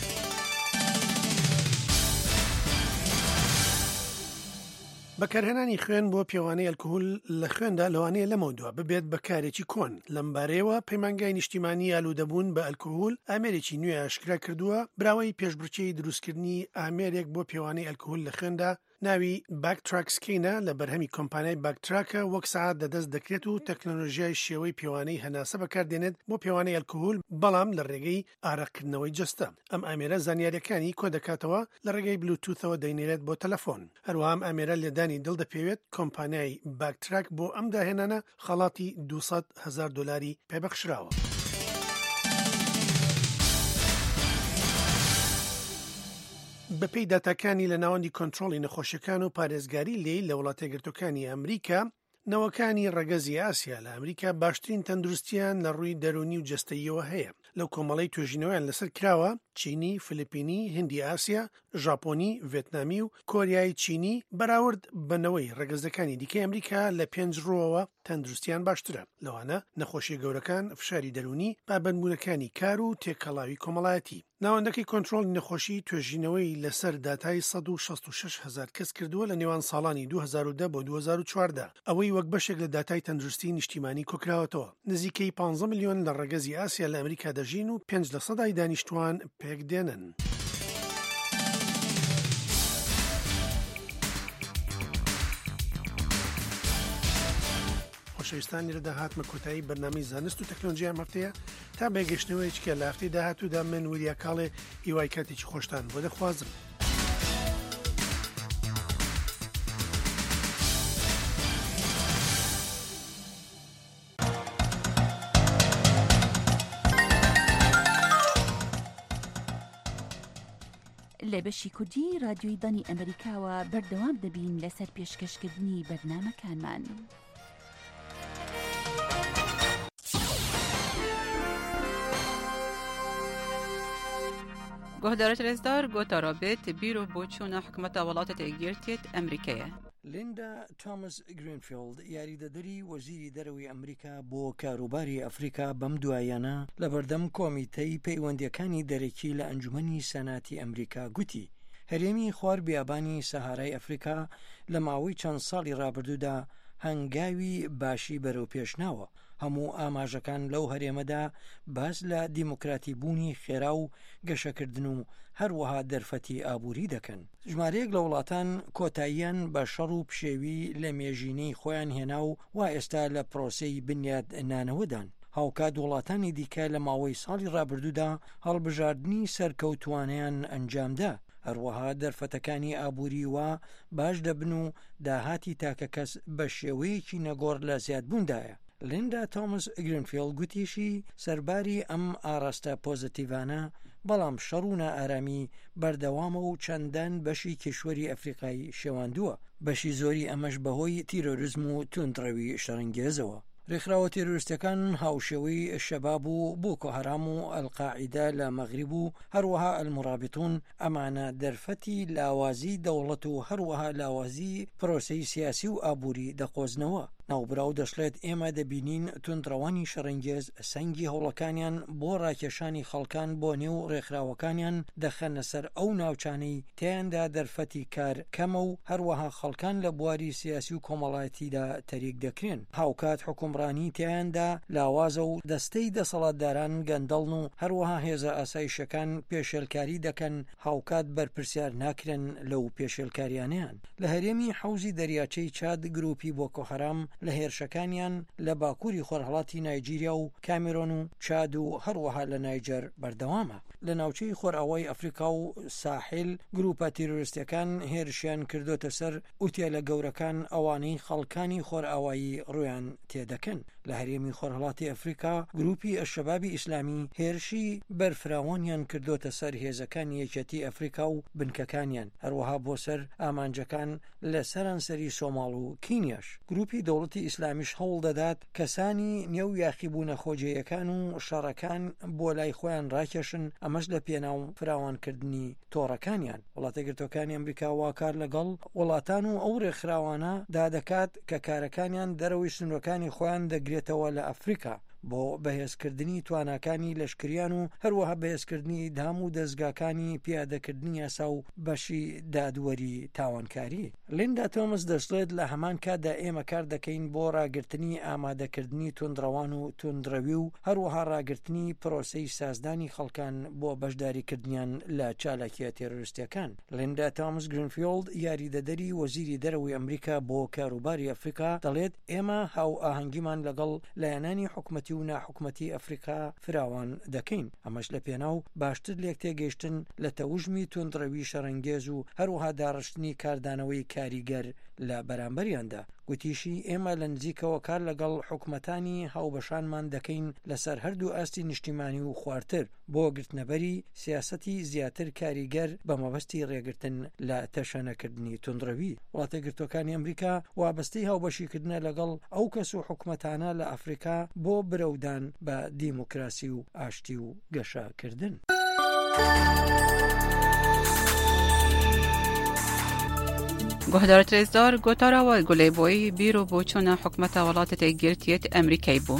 بەکارهێنانی خوێن بۆ پێوانەی ئەلکۆهۆل لە خوێندا لەوانەیە لەمەوە ببێت بەکارێکی کۆن. لەمبارەیەوە پەیمانگای نیشتیمانی ئالوودەبوون بە ئەلکۆهۆل ئامێرێکی نوێ ئاشکرا کردووە براوەی پێشبڕکێی دروستکردنی ئامێرێک بۆ پێوانەی ئەلکۆهۆل لە خوێندا ناوی باکتراکسکینە لە بەرهەمی کۆمپانیای باکتراکە وەک سەعات دەدەست دەکرێت و تەکنۆلۆژیای شێوەی پێوانەی هەناسە بەکاردێنێت بۆ پێوانەی ئەلکۆهۆل بەڵام لە ڕێگەی ئارەقکردنەوەی جستە. ئەم ئامێرە زانیاریەکانی کۆ دەکاتەوە لە ڕێگەی بلوتوثەوە دەینێرێت بۆ تەلەفۆن. هەروەها ئامێرە لێدانی دڵ دەپێوێت کۆمپانیای باکتراک بۆ ئەم داهێنانە خەڵاتی $200,000 پێبەخشراوە. بەپێی داتاکانی لە ناوەندی کۆنتڕۆڵی نەخۆشیەکان و پارێزگاری لێی لە وڵاتە یەکگرتوەکانی ئەمریکا نەوەکانی ڕەگەزی ئاسیا لە ئەمریکا باشترین تەندروستیان لە ڕووی دەرونی و جەستەییەوە هەیە. لەو کۆمەڵەی توێژینەوەیان لەسەر کراوە چینی، فلیپینی، هندی ئاسیا، ژاپۆنی، ڤێتنامی و کۆریای چینی بەراورد بنەوەی ڕەگەزەکانی دیکەی ئەمریکا لە 5 ڕۆوەوە تەندروستیان باشترە. لەوانە نەخۆشی گەورەکان، فشاری دەرونی، پابەندبوونەکانی کار و تێکەڵاوی کۆمەڵایەتی. ناوەندەکەی کۆنتڕۆڵی نەخۆشی توێژینەوەی لەسەر داتای 166,000 کەس کردووە لە نێوان ساڵانی 2010 بۆ 2014. ئەوەی وەک بەشێک لە داتای تەندروستی نیشتیمانی کۆکراوەتەوە. نزیکەی 15 ملیۆن لە ڕەگەزی ئاسیا لە ئەمریکا دەژین و 5% دانیشتوان پێک دێنن. خۆشەویستانی لە داهاتمە کۆتایی بەرنامەی زانست و تەکنۆلۆژیا هەفتەیە تا بێگەشتنەوەیەکە لە هەفتەی داهاتوودا من وریە کاڵێ هیوای کاتێکی خۆشتان بۆ دەخوازم. لە بەشی کوردی رادیۆی دانی ئەمریکاوە بەردەوام دەبین لەسەر پێشکەشکردنی بەرنامەکانمان. گۆهدارە لێزدار گۆتارابێت بیرۆ بۆ چوونە حکومەتە وڵاتە تێگیرتێت ئەمریکایە. لیندا تۆماس گرینفیلد یاریدەدەری وەزیری دەرەوەی ئەمریکا بۆ کاروباری ئەفریقا بەم دوایانە لە بەردەم کۆمیتەی پەیوەندیەکانی دەرەکی لە ئەنجومەنی سەناتی ئەمریکا گوتی هەرێمی خوار بیابانی سەهارای ئەفریقا لە ماوەی چەند ساڵی ڕابردوودا هەنگاوی باشی بەرەو پێشناوە. هەموو ئاماژەکان لەو هەرێمەدا باس لە دیموکراتی بوونی خێرا و گەشەکردن و هەروەها دەرفەتی ئابووری دەکەن. ژمارەیەک لە وڵاتان کۆتاییان بە شەڕ و پشێوی لە مێژینەی خۆیان هێنا و وا ئێستا لە پرۆسەی بنیاد نانەوەدان. هاوکات وڵاتانی دیکە لە ماوەی ساڵی ڕابردوودا هەڵبژاردننی سەرکەوتوانیان ئەنجامدا. هەروەها دەرفەتەکانی ئابووری وا باش دەبن و داهاتی تاکە کەس بە شێوەیەکی نەگۆڕ لە زیادبووندایە. لیندا تۆماس گرینفیلد گوتیشی سەرباری ئەم ئاراستە پۆزتیڤانە بەڵام شەڕ و نائارامی بەردەوامە و چەندان بەشی کشوەری ئەفریقای شێواندووە. بەشی زۆری ئەمەش بەهۆی تیرۆریزم و توندڕەوی شەڕەنگێزەوە. ڕێکخراوە تێرۆریستەکان هاوشێوەی شەباب و بۆکۆ هەرام و ئەلقاعیدا لە مەغریب و هەروەها ئەلمڕابتون ئەمانە دەرفەتی لاوازی دەوڵەت و هەروەها لاوازی پرۆسەی سیاسی و ئابووری دەقۆزنەوە. ناوبراو دەشڵێت ئێمە دەبینین توندڕەوانی شەڕەنگێز سەنگی هەوڵەکانیان بۆ ڕاکێشانی خەڵکان بۆ نێو ڕێکخراوەکانیان دەخەنە سەر ئەو ناوچانەی تیاندا دەرفەتی کار کەمە و هەروەها خەڵکان لە بواری سیاسی و کۆمەڵایەتیدا تەریک دەکرێن. هاوکات حکومڕانی تیاندا لاوازە و دەستەی دەسەڵاتداران گەندەڵن و هەروەها هێزە ئاسایشەکان پێشێلکاری دەکەن هاوکات بەرپرسیار ناکرێن لەو پێشێلکاریانیان. لە هەرێمی حوزی دەریاچەی چاد گروپی بۆکۆ حەرام لە هێرشەکانیان لە باکووری خۆرهەڵاتی نایجیریا و کامێرۆن و چاد و هەروەها لە نایجەر بەردەوامە. لە ناوچەی خۆرئاوای ئەفریقا و ساحل گروپە تیرۆریستەکان هێرشیان کردوتە سەر ئوتێلە گەورەکان ئەوانەی خەڵکانی خۆرئاوایی ڕویان تێدەکەن. لە هەرێمی خۆرهەڵاتی ئەفریقا گروپی ئەشەبابی ئیسلامی هێرشی بەرفراوانیان کردوتە سەر هێزەکانی یەکێتی ئەفریقا و بنکەکانیان هەروەها بۆ سەر ئامانجەکان لە سەرانسەری سۆماڵ و کینیاش. گروپی دەوڵەتی ئیسلامیش هەوڵ دەدات کەسانی نێو یاخیبوونە خۆجێیەکان و شەڕەکان بۆ لای خۆیان ڕاکێشن ئەمەش لە پێناو فراوانکردنی تۆڕەکانیان. وڵاتە گرتوەکانی ئەمریکا واکار لەگەڵ وڵاتان و ئەو ڕێکخراوانە دادەکات کە کارەکانیان دەرەوەی سنوورەکانی خۆیان دەگرێتەوە لە ئەفریقا بۆ بەهێزکردنی تواناکانی لەشکریان و هەروەها بەهێزکردنی دام و دەستگاکانی پیادەکردنی یاسا و بەشی دادوەری تاوانکاری. لیندا تۆمس دەشڵێت لە هەمان کاتدا ئێمە کار دەکەین بۆ ڕاگررتنی ئامادەکردنی توندڕەوان و توندڕەوی و هەروەها ڕاگررتنی پرۆسەی سازدانی خەڵکان بۆ بەشداریکردنیان لە چالاکیە تێرۆریستیەکان. لیندا تۆمس گرینفیلد یاریدەدەری وەزیری دەرەوەی ئەمریکا بۆ کاروباری ئەفریقا دەڵێت ئێمە هاو ئاهەنگیمان لەگەڵ لایەنانی حکومەتی و ناحکومەتی ئەفریقا فراوان دەکەین. ئەمەش لە پێناو باشتر لێک تێگەیشتن لە تەوژمی توندڕەوی شەڕەنگێز و هەروەها داڕشتنی کاردانەوەی کاریگەر لە بەرامبەریاندا. گوتیشی ئێمە لە نزیکەوە کار لەگەڵ حکومەتانی هاوبەشانمان دەکەین لەسەر هەردوو ئاستی نیشتیمانی و خواردتر بۆ گرتنەبەری سیاسەتی زیاتر کاریگەر بە مەبەستی ڕێگرتن لە تەشەنەکردنی توندڕەوی. وڵاتە گرتوەکانی ئەمریکا وابەستەی هاوبەشیکردنە لەگەڵ ئەو کەس و حکومەتانە لە ئەفریقا بۆ برەودان بە دیموکراسی و ئاشتی و گەشەکردن. گۆهدارە ترێزدار گۆتاراوای گولەیبۆی بیرۆ بۆ چۆنە حکومەتە وڵاتە گرتیت ئەمریکای بوو.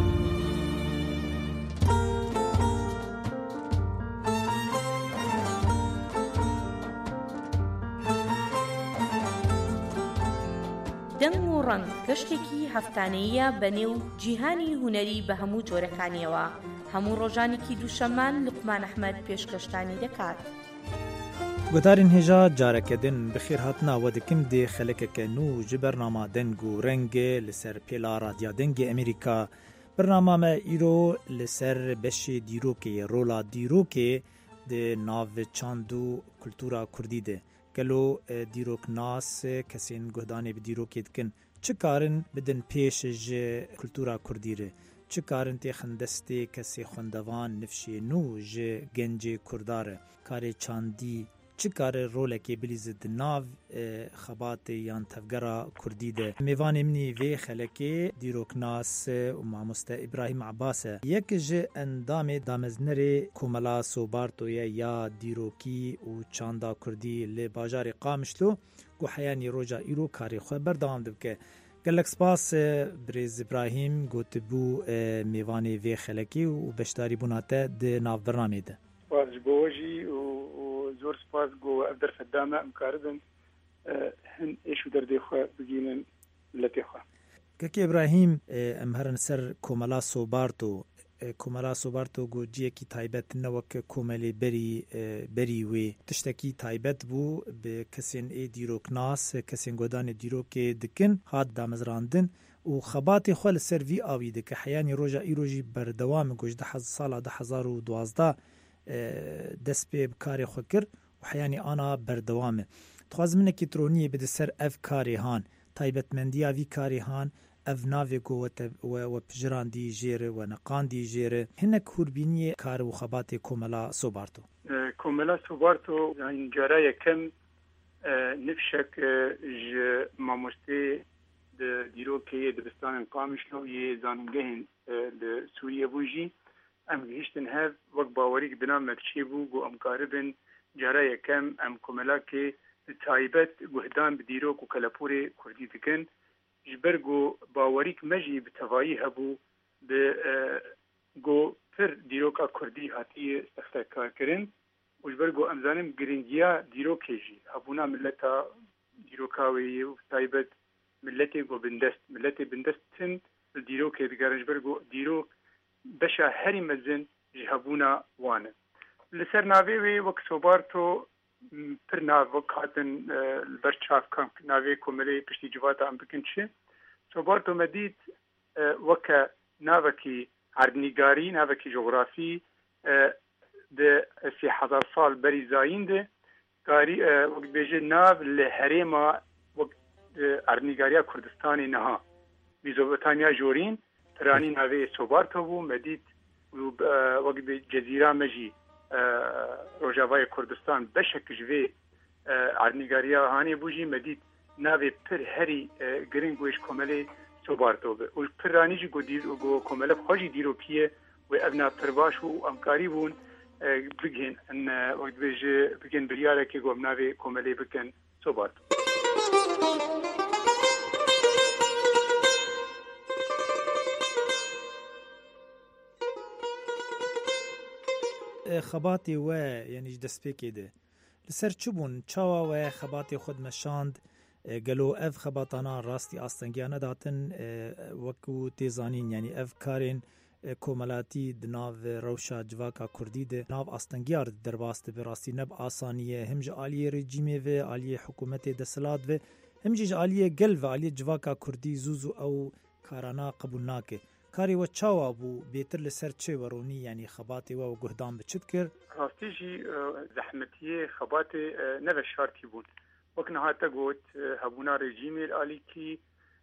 دەنگ و ڕەنگ گەشتێکی هەفتانەیە بەنێو جیهانی هونەری بە هەموو جۆرەکانیەوە. هەموو ڕۆژانێکی دووشەممان لوقمان ئەحمەد پێشکەشتانی دەکات. گوتارین هێژا جارەکەدن بخێر هاتناوە دکم دێ خەلەکەکە نو ji بەرنامە دەنگ و ڕەنگێ لەسەر پێلا رادیا دەنگی ئەمریکا بەرنامە ئیرۆ لەسەر بەشی دیرۆکێ ڕۆلا دیرۆکێ دێ ناو چاند و کولتورا کوردی دێ گەلۆ دیرۆکناس کەسین گۆدانێ بە دیرۆکێ دکن چ کارن بدن پێش ji کولتورا کوردیرێ چ کارن تێخن دەستێ کەسێ خوندەوان نفشێ نو ji گەنجێ کوردارە کارێ چاندی چی کار رولکی بلیزد ناو خبات یان تفگرا کردی ده میوان منی وی خلکی دیروکناس و ماموسته ابراهیم عباس یک جه اندام دامزنری کوملا سوبارتو یا دیروکی و چاندا کردی لی باجار قامشلو گو حیانی روجا ایرو کاری خواه بردوام دبکه گلک سپاس بریز ابراهیم گوتبو میوانی وی خلکی و بشداری بوناته ده ناو برنامه ده واجبوجي زور سپاس گو ابدر فدامه امکاردن هن ایشو در دیخوا بگینن لطیخوا که ابراهیم امهرن سر کوملا سوبارتو گو جیه کی تایبت نوک کوملی بری وی تشتکی تایبت بو به کسین ای دیروکناس کسین گودان دیروک دکن هاد دامزراندن و خبات خوال سر وی آویده که حیانی روژا ای روژی بردوام گوش ده سالا 2012 دست به کاری خود کرد و حیانی آنا بردوامه تخواز منه که ترونیه بده سر اف کاری هان تایبتمندی آوی کاری هان اف ناوی گو و پجران دی جیره و نقان دی جیره هنک هوربینی کار و خبات کوملا سوبارتو این جاره یکم نفشک ماموسته دیرو که دبستان قامشلو یه زانگهن سوریه بوجی ام گیشتن هف وقت باوری که بنا مکچی بو گو ام کاربن جاره یکم ام کوملا که تایبت گهدان بدیروک و کلپور کردی دکن جبرگو باوریک مجی بتوایی هبو به گو پر دیروکا کردی هاتی سخته کار کرن و جبرگو امزانم گرنگیا دیروکیجی هبونا ملتا دیروکاوی و تایبت ملتی گو بندست ملتی بندستن دیروکی دگرن جبرگو دیروک بشا هری مزن جهبونا وانه لسر ناوی وک صوبارتو پر ناو کاتن برچاف کام ناوی کوملی پشتی جواتا ام بکن چه صوبارتو مدید وک ناوکی عردنیگاری ناوکی جغرافی ده 3000 سال بری زاین ده کاری وقت بیجه ناو لحریما وقت عردنیگاریا کردستانی نها میزوبتانیا جورین ترانی ناوی صوبارتو بو مدید وقت به جزیره مجی روجاوای کردستان بشک جوی عردنیگاریا هانی بوجی مدید ناوی پر هری گرینگویش کوملی صوبارتو به و پرانی جی گو کومله خوشی دیروکیه و ابنا پرواش و امکاری بون بگین ان وقت بیجه بگین بریاره که گو ناوی کوملی بگین صوبارتو خباتی و یعنی دەستپێکێ دێ لەسەر چ بوون چاوا وە خەباتی خود مەشاند گەلۆ ئەv خەباتانە ڕاستی ئاستەنگیانە داتن وەکو تێزانین یعنی ئەv کارێن کۆمەلاتی دناو ڕەوشە جواکا کوردی دێ ناو ئاستەنگیار دەرباس دەبێ ڕاستی نەب ئاسانیە هەمژ ئالیە ڕێجیمێ vê ئالیە حکوومەتێ دەسەلات vê هەمجیش ئالیە گەل vê ئالیە جواکا کوردی زوز و ئەو کارانە قبول ناکێ کاری وە چاوا بوو بێتر لەسەر چێ وەڕۆنی ینی خەباتی وە و گوهدان بچت کرد ڕاستیژی زەحمەتیە خەباتێ نەڤە شارتی بوون وەک نەهاتە گوت هەبوونا ڕێژیمێ ئالیکی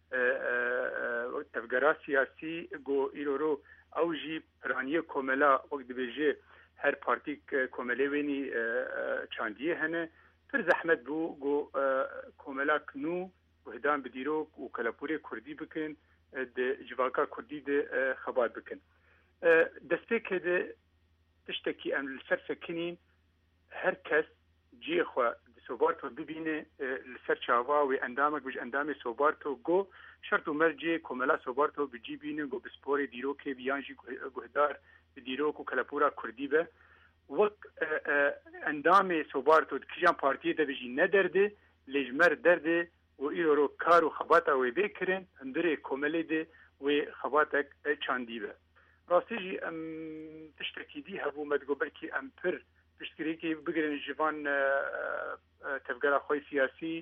تەفگەرا سیاسی گۆ ئیرۆرۆ ئەو ژی پرانیە کۆمەلا وەک دەبێژێ هەر پارتیک کۆمەلێ وێنی چاندیە هەنە پر زەحمەت بوو گۆ کۆمەلا کنو گوهدان بدیرۆک و کەلەپورێ کوردی بکەن جواکا کوردی ده خبات بکن دەستپێکێ ده تشتێکی ئەم لەسەر سەکنین هەر کەس جێخوا سۆبارتۆ ببینێ لەسەر چاوا وێ ئەندامێک بژ ئەندامی سۆبارتۆ گۆ شەرت و مەرجێ کۆمەلا سۆبارتۆ بجی بینن گۆ بسپۆری دیرۆکێ بیانژی گوهدار دیرۆک و کەلەپورا کوردی بە وەک ئەندامێ سۆبارتۆ کژیان پارتیە دەبژی نەدەردێ لێژمەر دەردێ و ایرو کار و خباتا وی بکرن اندره کوملی ده و خباتک چاندی به راستی جی ام تشتکی دی هبو مدگو برکی ام پر تشتکی که بگرن جوان تفگرا خوی سیاسی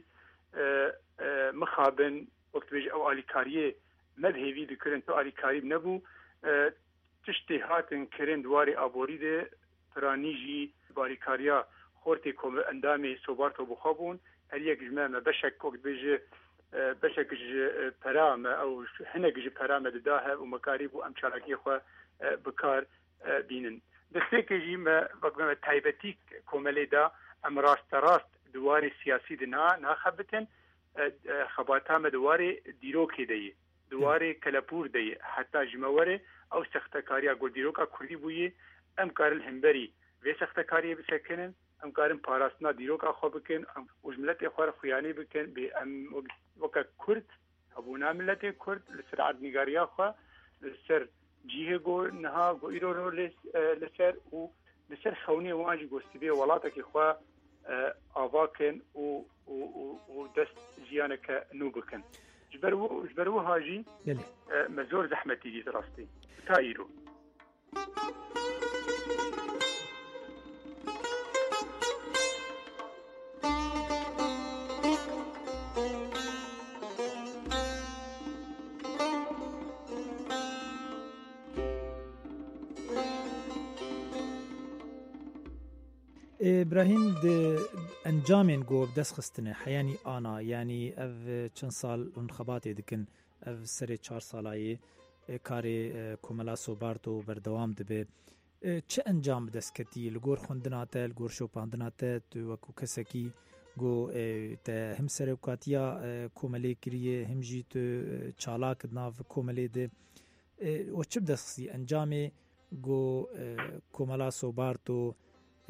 مخابن وقت بیج او آلیکاریه مذهبی دکرن تو آلیکاری نبو تشتی هاتن کرن دواری آبوری ده ترانی جی باریکاریا خورتی اندامی صوبارتو بخوابون هر یک جمعه بشک وقت بیجه بشک پرامه او هنگ پرامه داها و مکاریب و امچالاکی خو بکار بینن دسته که جیم وقت تایبتی کوملی دا ام راست دواری سیاسی دنا ناخبتن خباتام دواری دیروکی دی دواری کلپور دی حتی جموره او سختکاریا گل دیروکا کردی بویه ام کار الهمبری و سختکاری بسکنن ام کارم پاراستنا دیروکا خو بکن ام وجملت اخوار خیانی بکن به ام وکا کرد ابونا ملت کرد لسر عردنگاریا خو لسر جیه گو نها گو ایرو لسر و لسر خونی وانجی گوستبی ولاتکی خو آواکن و دست جیانک نو بکن جبرو هاجی مزور زحمتی دید راستی تا ایرو ابراهیم د انجامین گو دست خستنه حیانی آنا یعنی او چند سال انخبات دکن او سر 4 سالایی کاری کوملا سوبارتو بردوام دبه چه انجام دست کتی لگور خوندناته لگور شوپاندناته تو وکو کسکی گو ته هم سر وکاتیا کوملی کریه هم جی تو چالاک ناو کوملی ده و چه دستی انجام گو کوملا سوبارتو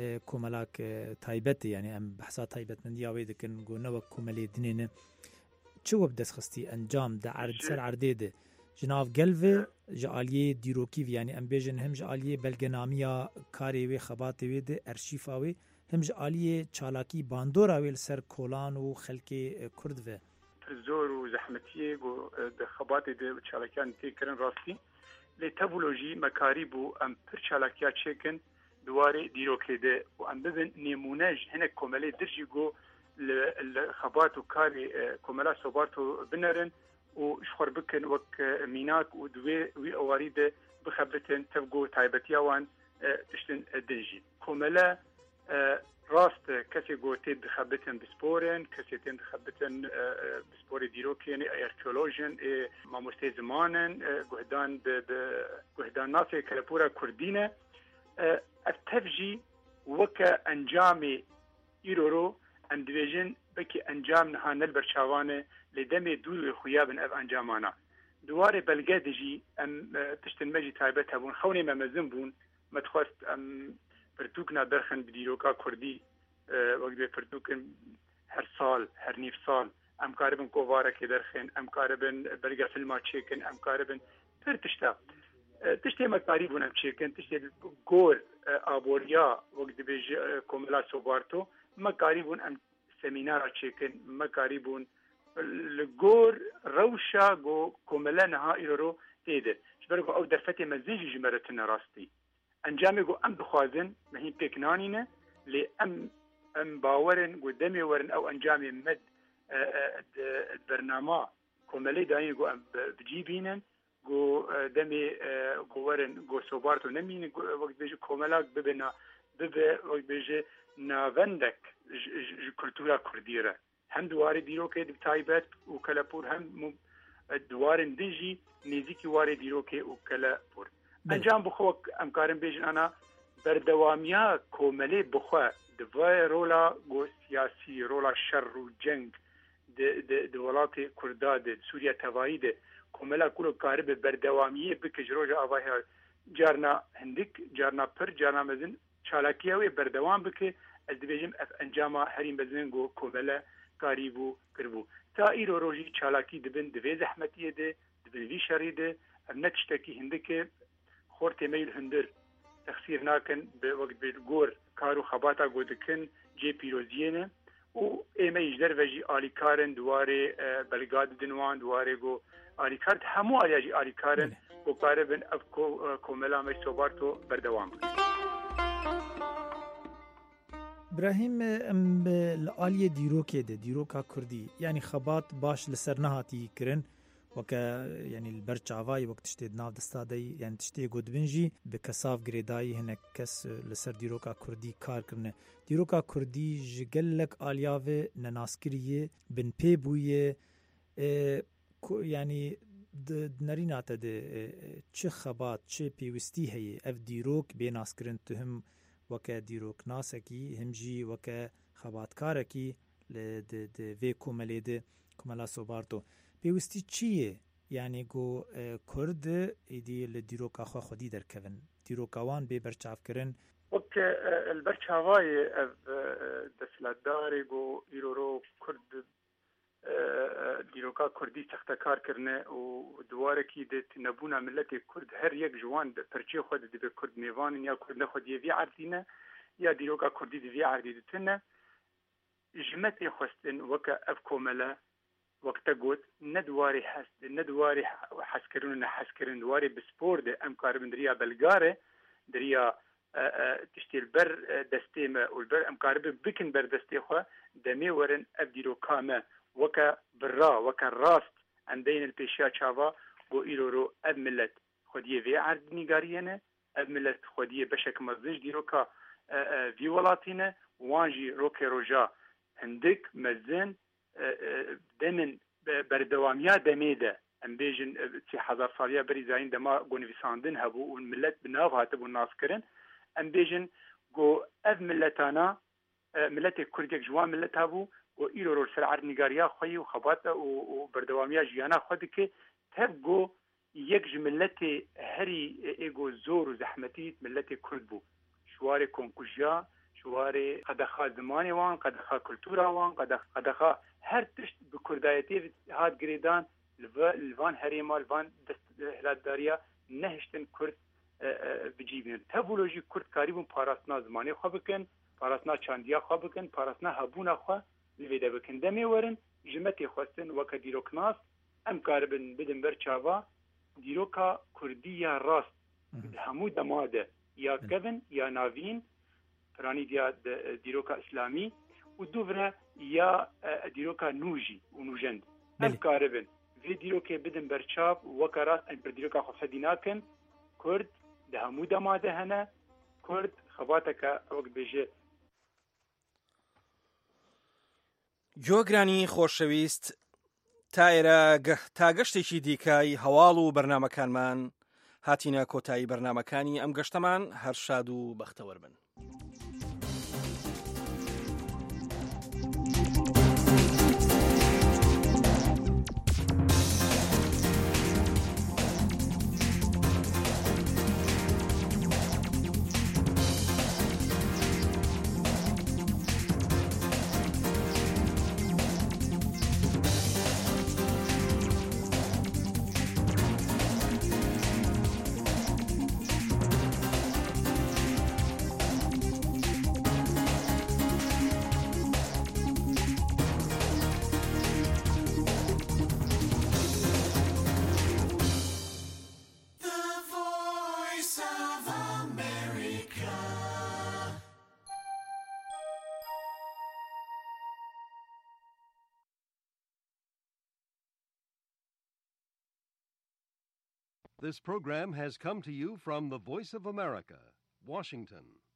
کوملاک تایبەت یعنی ئەم بەحسا تایبەتمەندی ئەوەی دەکەن گۆ نەوەک کۆمەلێ دنێنە چه وب دستخستی انجام ده عرض سر عرضه ده جناف گلوه جعالیه دیروکی یعنی ام بیژن هم جعالیه بلگنامیا کاری و خبات و ده ارشیفاوی هم جعالیه چالاکی باندورا ویل سر کولان و خلک کرد و زور و زحمتیه و ده خبات ده چالاکیان تیکرن راستی لی تبولوژی مکاری بو ام پر چالاکیا چکن دواره دیروکی ده و ام ببین نمونج هنک کمالی درجی گو الخبات وكاري كوملا صبارتو بنرن وشخور بكن وك ميناك ودوي وي اواريد بخبتن تبقو تايبتياوان تشتن دنجي كوملا راست كسي قوتي بخبتن بسبورن كسي تن بخبتن بسبوري ديروكين اركيولوجين ماموستي زمانن قهدان ناسي كالبورا كردينة التفجي وكا انجامي ايرورو ام دویژن بکی انجام نهانه البرشاوانه لدمي دول خویابن اف انجامانا دواره بلگه دجی ام تشتن مجی تایبت هبون خونی ممزن بون متخواست ام پرتوکنا درخن بدیروکا کردی وقت به پرتوکن هر سال هر نیف سال ام کاربن کوواره که درخن ام کاربن بلگه فیلما چیکن ام کاربن پر تشتی مکاری بونم چیکن تشتی گور آبوریا وقت به کوملا سوبارتو ما قريبون ام سمينار تشيكن ما قريبون الجور روشا جو كوملا نهائي رو تيدر شبرقو او درفتي مزيج جمرتنا راستي انجامي جو ام بخوازن ما هي بيكنانينا لي ام باورن قدامي ورن او انجامي مد البرنامج كومالي داين جو ام بجيبينن جو دمي جو ورن جو سوبارتو نمين وقت بيجي كومالاك ببنا وقت بيجي ناوندك كولتورا كرديرة هم دواري ديروكي بتايبت وكلابور هم دوارن دنجي نزيكي واري ديروكي وكلابور انجام بخوك امكارن بيجن انا بردواميا كوملي بخوا دواي رولا جو سياسي رولا شر وجنگ د ولاتي كردا د سوريا توايي د كوملا كلو قارب بردواميه بكجروجا اواها جارنا هندك جارنا پر جارنا مزن چالاکیاوی بردوام بکه از دیوژم اف انجاما هریم بزنگو کوملا قریبو کربو تا ایرو روجی چالاکی دبن دوی زحمتیه ده دبن وی شری ده ام نتشتکی هندکه خورت میل هندر تخسیر ناکن به وقت بالگور کارو خباتا گودکن جی پیروزیه و ایمه اجدر وجی آلیکارن دواره بلگاد دنوان دواره گو آلیکارت همو آلیاجی آلیکارن گو قاربن اف کوملا مش صوبارتو بردوام ابراهیم ام لآلیه دیروکه ده دیروکا کردی یعنی خبات باش لسر نهاتی کرن وکا یعنی البرچاوای وقت تشتید ناف دستادی یعنی تشتی گودبنجی به کساف گریدایی هنک کس لسر دیروکا کردی کار کرنه دیروکا کردی جگلک آلیاوه نناسکریه بن پی بویه یعنی نریناته ده چه خبات چه پیوستی هی اف دیروک بی ناسکرن تهم وکا دیروک ناسکی همجی وکا خباتکارکی ده وی کوملی ده کوملا سوبارتو پیوستی چیه؟ یعنی گو کرد ایدی لدیروکا خودی در کون دیروکاوان بی برچاف کرن وکا البرچاوای دسلداری گو ایرورو کرد دیروکا کردی تختکار کرنه و دواره کی ده نبونا ملت کرد هر یک جوان پرچه خود ده به کرد میوان یا کرد خود یوی عردینه یا دیروکا کردی دوی عردی دتنه جمت خوستن وکا اف کوملا وقت گوت ندواری حسکرون نه حسکرون دواری بسپور ده ام کاربن دریا بلگاره دریا تشتیل بر دسته ما والبر ام کاربن بکن بر دسته خو دمی ورن اف دیروکا ما وكا برا وكا راست عن بين البيشا تشافا بو إيرورو أب ملت خديه في عرض نيجارينا أب ملت خديه بشك مزج ديروكا في ولاتينا وانجي روكي روجا هندك مزن دمن بردواميا دميدا ام بيجن في حضر صاليا بريزاين دما قونفيساندن هبو والملت بناف هاتبو الناس كرن ام بيجن قو أب ملتانا ملت كردك جوان ملت هبو و ایرو سر عرض نگاریا خوی و خبات و بردوامیا جیانا خود که تبگو یک جملت هری ایگو زور و زحمتی ملت کرد بو شوار کنکوژیا شوار قدخا زمانی وان قدخا کلتورا وان قدخا هر تشت بکردایتی هات گریدان لوان هریما لوان هلالداریا نهشتن کرد بجیبین تبولوژی کرد کاریبون پاراستنا زمانی خواه بکن پاراستنا چاندیا خواه بکن پاراستنا هبونا خواه لویده بکن دمی ورن جمتی خواستن وکا دیروکناس ام کاربن بدن بر چاوا دیروکا کردی یا راست همو دماده یا کبن یا ناوین فرانی دیروکا اسلامی و دوباره یا دیروکا نوجی و نوجند ام کاربن في ديروكي بدن برشاب وكرات ان بديروكا خفدي ناكن كرد دهمو دماده هنا كرد خباتك وقت بيجي جۆگرانی خۆشەویست تا گەشتێکی دیکای هەواڵ و بەرنامەکانمان هاتینە کۆتایی بەرنامەکانی ئەم گەشتەمان هەر شاد و بەختەوەر بن. This program has come to you from the Voice of America, Washington.